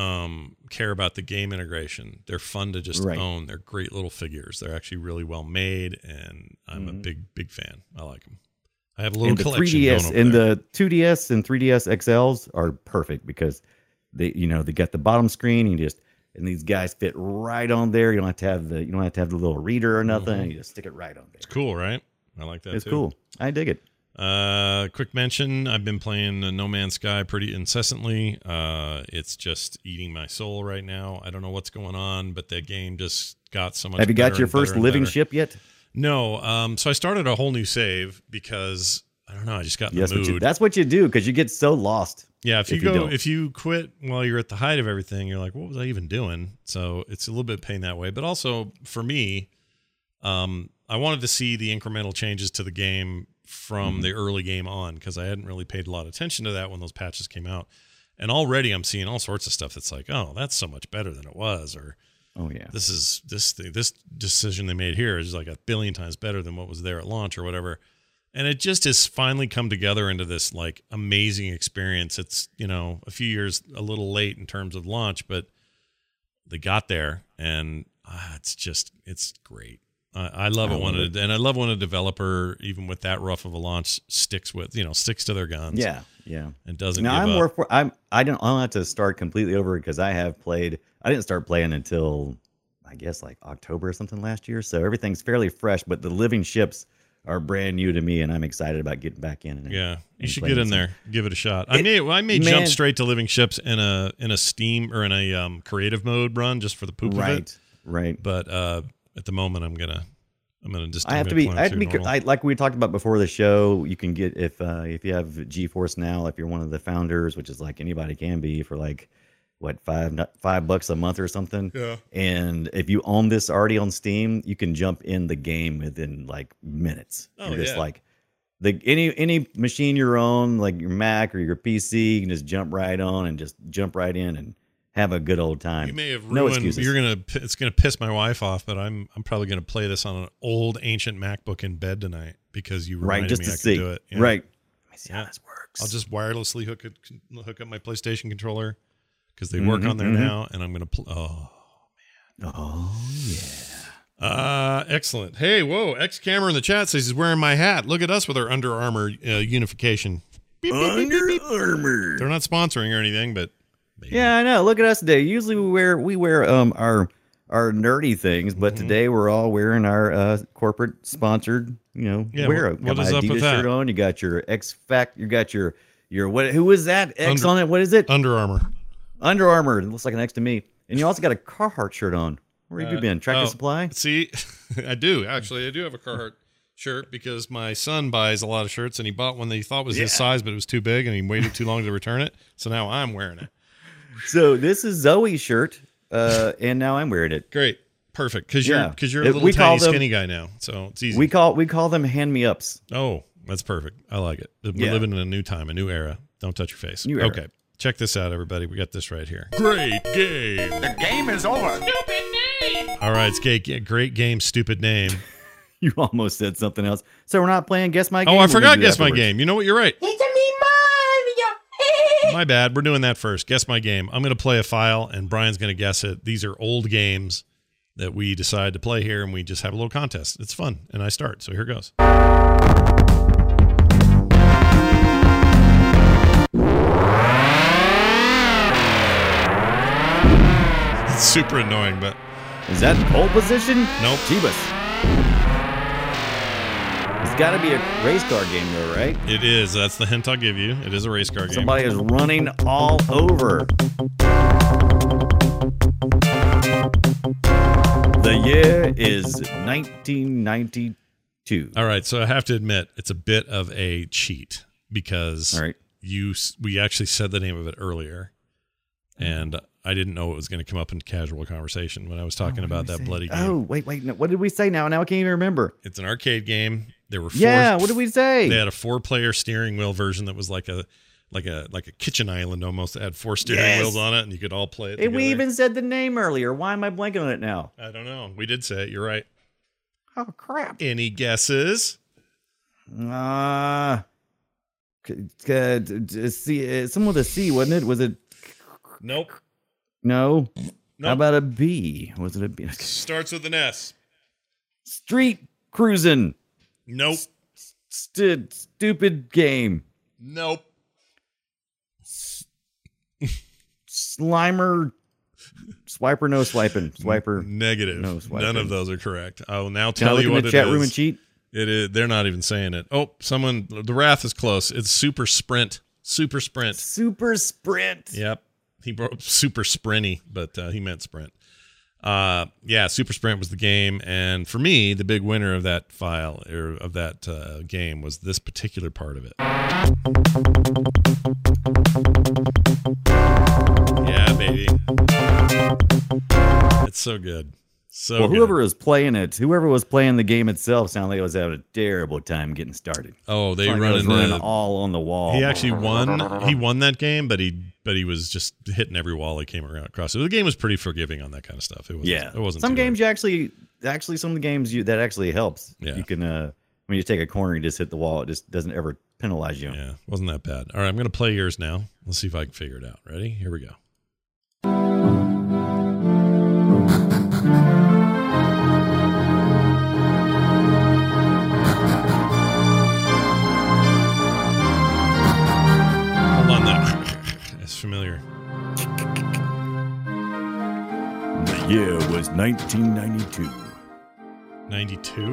um care about the game integration, they're fun to just Right. own. They're great little figures. They're actually really well made, and I'm a Mhm. big big fan. I like them. I have a little And the collection three D S going over and there. the two D S and three D S X Ls are perfect because they, you know, they got the bottom screen. You just and these guys fit right on there. You don't have to have the you don't have to have the little reader or nothing. Mhm. You just stick it right on there. It's cool, right? I like that It's too. cool. I dig it. Uh, quick mention: I've been playing uh, No Man's Sky pretty incessantly. Uh, it's just eating my soul right now. I don't know what's going on, but that game just got so much. Have you got better your and better first and living better. ship yet? No. Um. So I started a whole new save because I don't know. I just got in Yes, the what you, mood. that's what you do because you get so lost. Yeah. If you if you go, don't. if you quit while you're at the height of everything, you're like, what was I even doing? So it's a little bit pain that way. But also for me, um, I wanted to see the incremental changes to the game from Mhm. the early game on because I hadn't really paid a lot of attention to that when those patches came out. And already I'm seeing all sorts of stuff that's like, oh, that's so much better than it was, or Oh yeah. this is this thing, this decision they made here is like a billion times better than what was there at launch or whatever. And it just has finally come together into this like amazing experience. It's, you know, a few years a little late in terms of launch, but they got there, and uh, it's just it's great. I, I love I it when love a, and I love when a developer, even with that rough of a launch, sticks with you know sticks to their guns. Yeah, yeah. and doesn't. Now give I'm up. more for I'm I don't I don't have to start completely over because I have played. I didn't start playing until I guess like October or something last year. So everything's fairly fresh, but the living ships are brand new to me, and I'm excited about getting back in. And, Yeah, you and should playing get in some- there, give it a shot. I It- may, I may man. jump straight to Living Ships in a in a Steam or in a um, creative mode run just for the poop of it. Right, right. But uh, at the moment, I'm gonna, I'm gonna just. I I'm have to gonna be. climb I have to through be. normal. I, like we talked about before the show. You can get if uh, if you have GeForce Now, if you're one of the founders, which is like anybody can be for like what five not- five bucks a month or something. Yeah. And if you own this already on Steam, you can jump in the game within like minutes. Oh, You're just yeah. like the any any machine you're on, like your Mac or your P C, you can just jump right on and just jump right in and have a good old time. You may have No ruined. excuses. You're gonna. It's gonna piss my wife off, but I'm. I'm probably gonna play this on an old ancient MacBook in bed tonight because you reminded right, just me to I see. could do it. Yeah. Right. Let me see Yeah. how this works. I'll just wirelessly hook it, hook up my PlayStation controller because they work Mhm, on there mhm. now, and I'm gonna. Pl- oh. Oh yeah. Uh, excellent. Hey, whoa! X Camera in the chat says he's wearing my hat. Look at us with our Under Armour uh, unification. Beep, beep, beep, beep, beep. Armour. They're not sponsoring or anything, but baby. Yeah, I know. Look at us today. Usually we wear we wear um our our nerdy things, but Mhm. today we're all wearing our uh, corporate sponsored, you know, Yeah, wear. what- Got what is my up with Adidas that? shirt on. You got your X Fact. You got your your what? Who is that? X Under- on it. What is it? Under Armour. Under Armour. It looks like an X to me. And you also got a Carhartt shirt on. Where have you Uh, been? Tractor oh, Supply. See, I do actually. I do have a Carhartt shirt because my son buys a lot of shirts, and he bought one that he thought was his Yeah. size, but it was too big, and he waited too long to return it. So now I'm wearing it. So this is Zoe's shirt, uh, and now I'm wearing it. Great, perfect. Because you're Yeah. because you're a Uh, little we call tiny, them- skinny guy now, so it's easy. We call we call them hand me ups. oh, that's perfect. I like it. We're Yeah. living in a new time, a new era. Don't touch your face. New era. Okay, check this out, everybody. We got this right here. Great game. The game is over. All right, it's great. Great game. Stupid name. You almost said something else. So we're not playing Guess My Game. Oh, I We're gonna forgot. do Guess that my afterwards. game. You know what? You're right. It's a me, Mario. My bad. We're doing that first. Guess my game. I'm going to play a file, and Brian's going to guess it. These are old games that we decide to play here, and we just have a little contest. It's fun, and I start. So here goes. It's super annoying, but Is that pole position? nope. Jeebus. It's got to be a race car game, though, right? It is. That's the hint I'll give you. It is a race car game. Somebody is running all over. The year is nineteen ninety-two. All right, so I have to admit it's a bit of a cheat because All right. you s- we actually said the name of it earlier, and I didn't know it was going to come up in casual conversation when I was talking What about did we that say? bloody game. Oh, wait, wait. No, what did we say now? Now I can't even remember. It's an arcade game. There were four, Yeah, what did we say? They had a four-player steering wheel version that was like a like a like a kitchen island almost. That had four steering Yes. wheels on it, and you could all play it. And we together. even said the name earlier. Why am I blanking on it now? I don't know. We did say it. You're right. Oh, crap. Any guesses? Uh, c- c- d- d- C, uh, some with a C, wasn't it? Was it? Nope. No. How Nope. about a B? Was it a B? Starts with an S. Street cruising. Nope. St- stupid game. Nope. Slimer. Swiper, no swiping. Swiper. Negative. No swiping. None of those are correct. I will now Can I tell look you in what the it chat is. room and cheat? It is. They're not even saying it. Oh, someone. The wrath is close. It's Super Sprint. Super Sprint. Super Sprint. Yep. He wrote Super Sprinty, but uh, he meant Sprint. Uh, yeah, Super Sprint was the game, and for me, the big winner of that file or of that uh, game was this particular part of it. Yeah, baby. It's so good. So Well, good. whoever was playing it, whoever was playing the game itself, sounded like it was having a terrible time getting started. Oh, they Sounded like run it was into running all on the wall. He actually won. He won that game, but he but he was just hitting every wall he came around across. So the game was pretty forgiving on that kind of stuff. It wasn't, Yeah, it wasn't some too games you actually, actually, some of the games you that actually helps. Yeah. You can uh, when you take a corner, you just hit the wall. It just doesn't ever penalize you. hard. Yeah, wasn't that bad. All right, I'm gonna play yours now. Let's see if I can figure it out. Ready? Here we go. Hold on, that it's familiar. The year was nineteen ninety-two. ninety-two.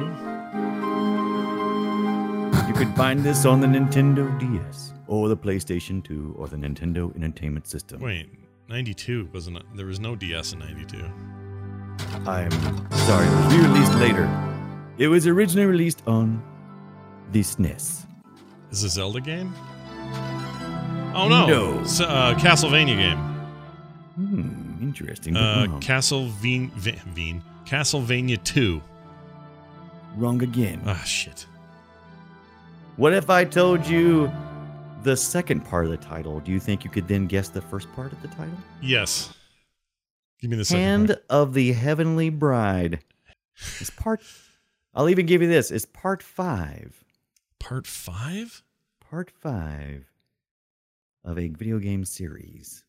You could find this on the Nintendo D S or the PlayStation two or the Nintendo Entertainment System. Wait, ninety-two wasn't. There was no D S in ninety-two. I'm sorry, it was re-released later. It was originally released on the S N E S. Is this a Zelda game? Oh no, No. It's a uh, Castlevania game. Hmm, interesting. but Uh, wrong. Castlevania, Veen, Castlevania two. wrong again. Ah, shit. What if I told you the second part of the title? Do you think you could then guess the first part of the title? Yes. Give me the second Hand part. of the Heavenly Bride. It's part. I'll even give you this. It's part five. Part five? Part five of a video game series.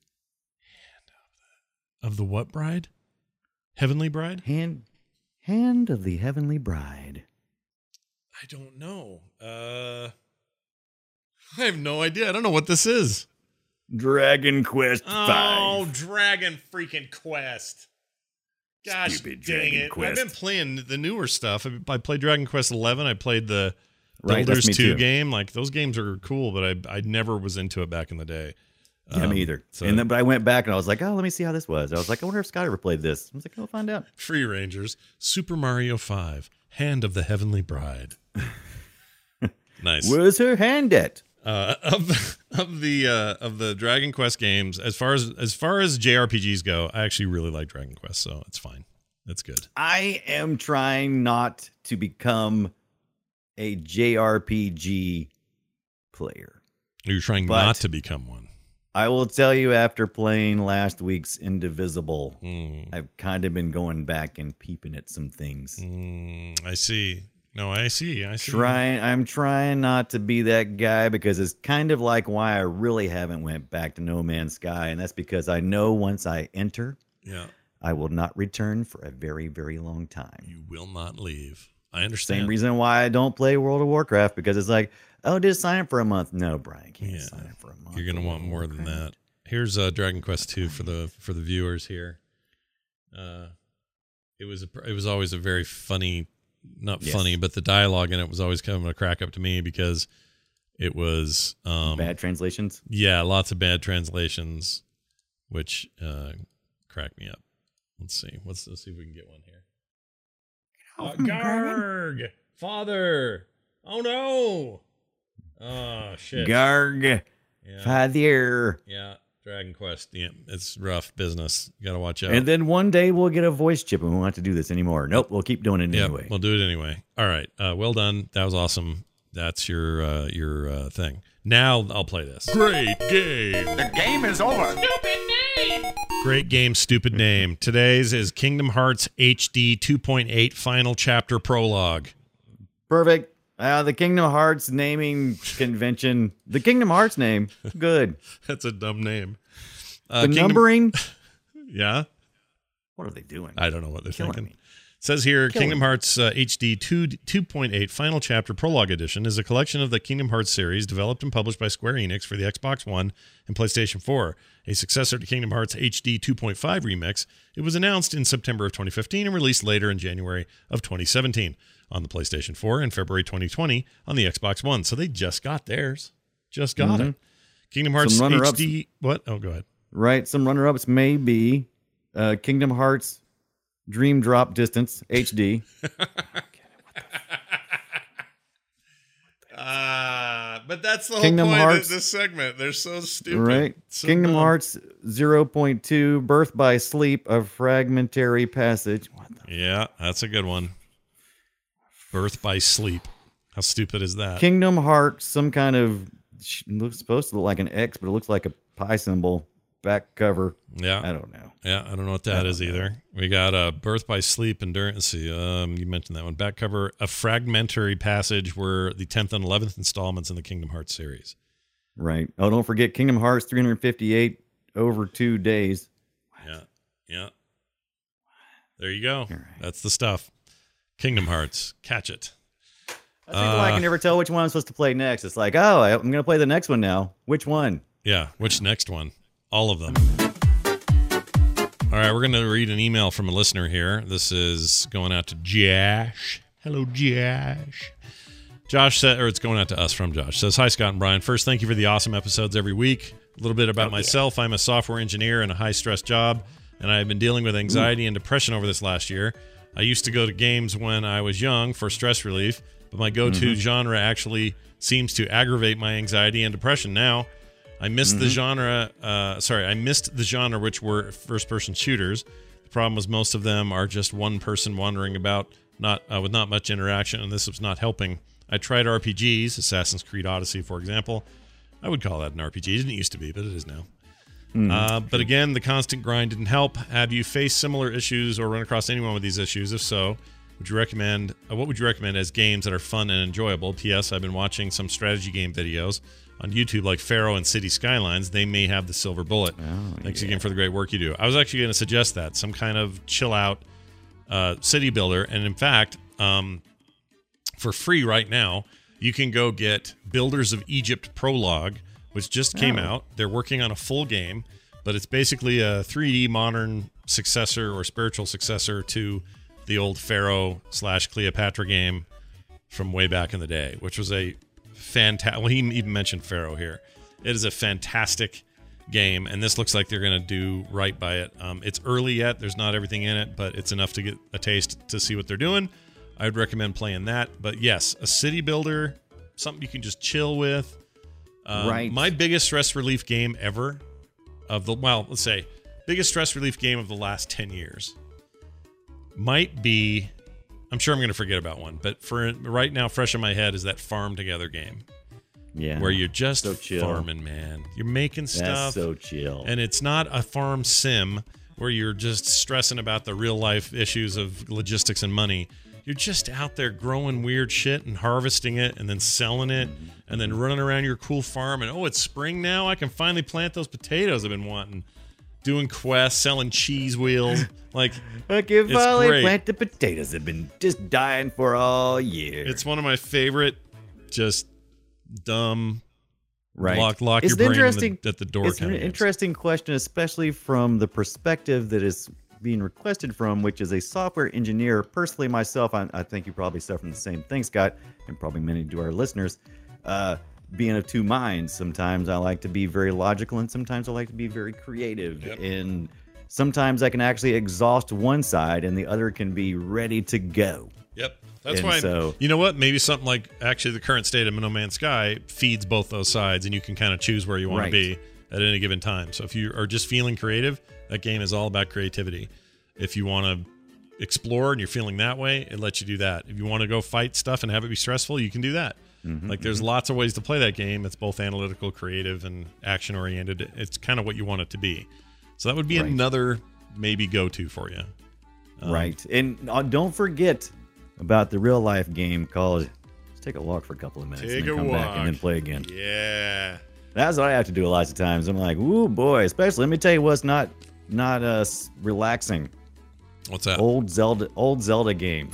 Of the what bride? Heavenly Bride? Hand, Hand of the Heavenly Bride. I don't know. Uh, I have no idea. I don't know what this is. Dragon Quest Oh, five. Dragon freaking Quest. Gosh Stupid dang Dragon it. Quest. I've been playing the newer stuff. I, I played Dragon Quest eleven. I played the Right, Builders that's me two too. game. Like, those games are cool, but I I never was into it back in the day. Yeah, Um, me either. so- And then, but I went back and I was like, oh, let me see how this was. I was like, I wonder if Scott ever played this. I was like, I'll find out. Free Rangers, Super Mario five, Hand of the Heavenly Bride. Nice. Where's her hand at? Uh, of of the uh, of the Dragon Quest games, as far as as far as J R P Gs go, I actually really like Dragon Quest, so it's fine. It's good. I am trying not to become a J R P G player. You're trying But- not to become one. I will tell you, after playing last week's Indivisible, Mm, I've kind of been going back and peeping at some things. mm, I see. No, I see. I see. Trying, I'm trying not to be that guy because it's kind of like why I really haven't went back to No Man's Sky, and that's because I know once I enter, Yeah, I will not return for a very, very long time. you will not leave. I understand. Same reason why I don't play World of Warcraft, because it's like, oh, just sign up for a month. No, Brian, can't Yeah. sign up for a month. You're gonna for want World of more than Warcraft. that. Here's uh, Dragon Quest two for the for the viewers here. Uh, it was a, it was always a very funny, not Yes. funny, but the dialogue in it was always kind of a crack up to me because it was um, Bad translations. yeah, lots of bad translations, which uh, cracked me up. Let's see. Let's, let's see if we can get one here. Uh, Garg, father. Oh no. Oh shit. Garg, yeah. father. Yeah, Dragon Quest. Yeah, it's rough business. You got to watch out. And then one day we'll get a voice chip and we won't have to do this anymore. Nope, we'll keep doing it yeah, anyway. we'll do it anyway. All right. Uh, well done. That was awesome. That's your uh, your uh, thing. Now I'll play this. Great game. The game is over. Stupid name! Great game. Stupid name. Today's is Kingdom Hearts H D two point eight Final Chapter Prologue. Perfect. Uh, the Kingdom Hearts naming convention. The Kingdom Hearts name. Good. That's a dumb name. Uh, the Kingdom- numbering. Yeah. What are they doing? I don't know what they're Killing thinking. me. Says here, Killing Kingdom me. Hearts uh, H D two, two point eight Final Chapter Prologue Edition is a collection of the Kingdom Hearts series developed and published by Square Enix for the Xbox One and PlayStation four. A successor to Kingdom Hearts H D two point five Remix, it was announced in September of twenty fifteen and released later in January of twenty seventeen on the PlayStation four and February twenty twenty on the Xbox One. So they just got theirs. Just got Mhm. it. Kingdom Hearts Some H runner-ups. D... What? Oh, go ahead. Right. Some runner-ups may be uh, Kingdom Hearts Dream Drop Distance H D. Uh, but that's the whole Kingdom point Hearts- of this segment. They're so stupid. Right. So Kingdom dumb. Hearts zero point two Birth by Sleep, a fragmentary passage. What the Yeah, that's a good one. Birth by sleep. How stupid is that? Kingdom Hearts, some kind of sh- looks supposed to look like an X, but it looks like a pi symbol back cover. I yeah, don't know. yeah. I don't know what I that don't is know. either. We got uh, Birth by Sleep Endurance. let's see, um, you mentioned that one. Back cover. A fragmentary passage were the tenth and eleventh installments in the Kingdom Hearts series. Right. Oh, don't forget Kingdom Hearts three hundred fifty-eight over two days. Yeah, yeah. There you go. right. That's the stuff. Kingdom Hearts. Catch it. I think I Uh, can never tell which one I'm supposed to play next. It's like, oh, I- I'm going to play the next one now. Which one? Yeah. Which next one? All of them. All right, we're going to read an email from a listener here. This is going out to Josh. Hello, Josh. Josh said, or it's going out to us from Josh. Says, hi, Scott and Brian. First, thank you for the awesome episodes every week. A little bit about myself. I'm a software engineer in a high-stress job, and I've been dealing with anxiety and depression over this last year. I used to go to games when I was young for stress relief, but my go-to genre actually seems to aggravate my anxiety and depression now. I missed the genre. Uh, sorry, I missed the genre, which were first-person shooters. The problem was most of them are just one person wandering about, not uh, with not much interaction, and this was not helping. I tried R P Gs, Assassin's Creed Odyssey, for example. I would call that an R P G. It didn't used to be, but it is now. Uh, but again, the constant grind didn't help. Have you faced similar issues or run across anyone with these issues? If so, would you recommend? Uh, what would you recommend as games that are fun and enjoyable? P S. I've been watching some strategy game videos on YouTube, like Pharaoh and City Skylines. They may have the silver bullet. Oh, Thanks yeah. again for the great work you do. I was actually going to suggest that some kind of chill out uh, city builder, and in fact, um, for free right now, you can go get Builders of Egypt Prologue which just came Oh. out. They're working on a full game, but it's basically a three D modern successor or spiritual successor to the old Pharaoh slash Cleopatra game from way back in the day, which was a fantastic. Well, he even mentioned Pharaoh here. It is a fantastic game, and this looks like they're going to do right by it. Um, it's early yet. There's not everything in it, but it's enough to get a taste to see what they're doing. I would recommend playing that. But yes, a city builder, something you can just chill with. Um, Right. My biggest stress relief game ever of the, well, let's say, biggest stress relief game of the last ten years might be, I'm sure I'm going to forget about one, but for right now, fresh in my head is that Farm Together game. Yeah. Where you're just So chill. farming, man. You're making stuff. That's so chill. And it's not a farm sim where you're just stressing about the real life issues of logistics and money. You're just out there growing weird shit and harvesting it and then selling it and then running around your cool farm. And, oh, it's spring now. I can finally plant those potatoes I've been wanting. Doing quests, selling cheese wheels. Like, I can it's finally great. plant the potatoes I've been just dying for all year. It's one of my favorite, just dumb, right. lock, lock It's your an brain in interesting, the, at the door It's kind an of games. interesting question, especially from the perspective that is being requested from, which is a software engineer. Personally, myself, I, I think you probably suffer from the same thing, Scott, and probably many to our listeners. Uh, being of two minds, sometimes I like to be very logical, and sometimes I like to be very creative. Yep. And sometimes I can actually exhaust one side, and the other can be ready to go. Yep. That's And why, so- you know what? Maybe something like actually the current state of No Man's Sky feeds both those sides, and you can kind of choose where you want Right. to be at any given time. So if you are just feeling creative, that game is all about creativity. If you want to explore and you're feeling that way, it lets you do that. If you want to go fight stuff and have it be stressful, you can do that. Mm-hmm, Like there's lots of ways to play that game. It's both analytical, creative, and action oriented. It's kind of what you want it to be. So that would be Right. another maybe go to for you. Um, Right. And uh, don't forget about the real life game called Let's Take a Walk for a couple of minutes Take and then a come back walk. and then play again. Yeah. That's what I have to do lots of times. I'm like, ooh boy, especially let me tell you what's not not uh s- relaxing. What's that? Old Zelda old Zelda game.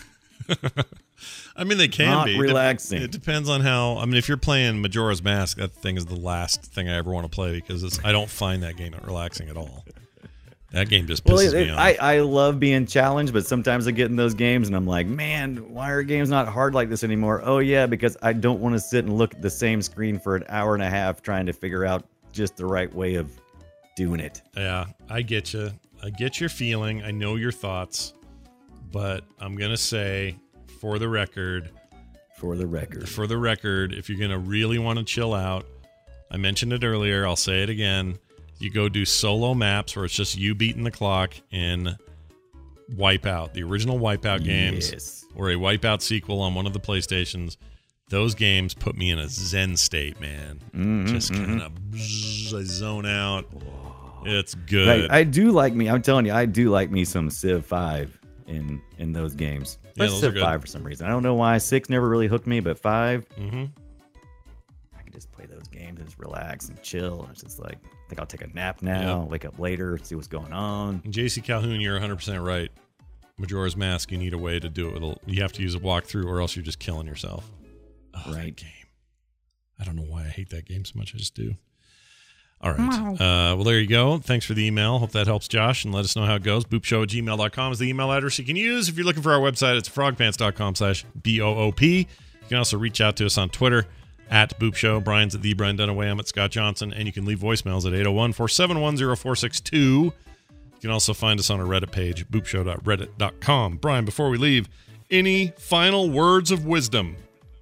I mean, they can Not be. It dep- relaxing. It depends on how. I mean, if you're playing Majora's Mask, that thing is the last thing I ever want to play because it's, I don't find that game relaxing at all. That game just Well, pisses it, me off. I, I love being challenged, but sometimes I get in those games and I'm like, man, why are games not hard like this anymore? Oh, yeah, because I don't want to sit and look at the same screen for an hour and a half trying to figure out just the right way of doing it. yeah, I get you. I get your feeling. I know your thoughts, but I'm gonna say, for the record, For the record. for the record, if you're gonna really want to chill out, I mentioned it earlier. I'll say it again. You go do solo maps where it's just you beating the clock in Wipeout, the original Wipeout games, Yes. or a Wipeout sequel on one of the PlayStations. Those games put me in a zen state, man. Mhm, just kind of I zone out. It's good. Right. I do like me. I'm telling you, I do like me some Civ five in in those games. Yeah, Especially those are Civ good. five for some reason. I don't know why six never really hooked me, but five, mm-hmm. I can just play those games and just relax and chill. It's just like I think I'll take a nap now, Yep. wake up later, see what's going on. And J C Calhoun, you're one hundred percent right. Majora's Mask, you need a way to do it. It'll, you have to use a walkthrough, or else you're just killing yourself. Oh, that Right. game. I don't know why I hate that game so much. I just do. All right. Uh, well, there you go. Thanks for the email. Hope that helps, Josh, and let us know how it goes. boopshow at gmail dot com is the email address you can use. If you're looking for our website, it's frogpants.com slash B O O P. You can also reach out to us on Twitter at Boop Show. Brian's at the Brian Dunaway. I'm at Scott Johnson. And you can leave voicemails at eight oh one, four seven one, oh four six two. You can also find us on our Reddit page, boopshow dot reddit dot com. Brian, before we leave, any final words of wisdom?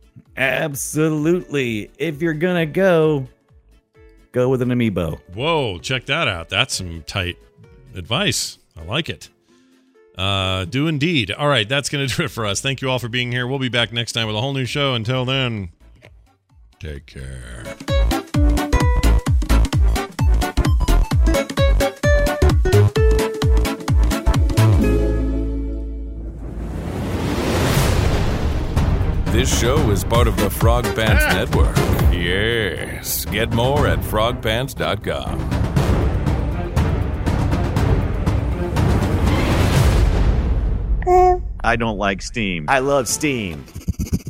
Absolutely. If you're gonna go, go with an amiibo. Whoa, check that out. That's some tight advice. I like it. Uh, do indeed. All right, that's going to do it for us. Thank you all for being here. We'll be back next time with a whole new show. Until then, take care. This show is part of the Frog Pants Network. Yes. Get more at frog pants dot com. I don't like Steam. I love Steam.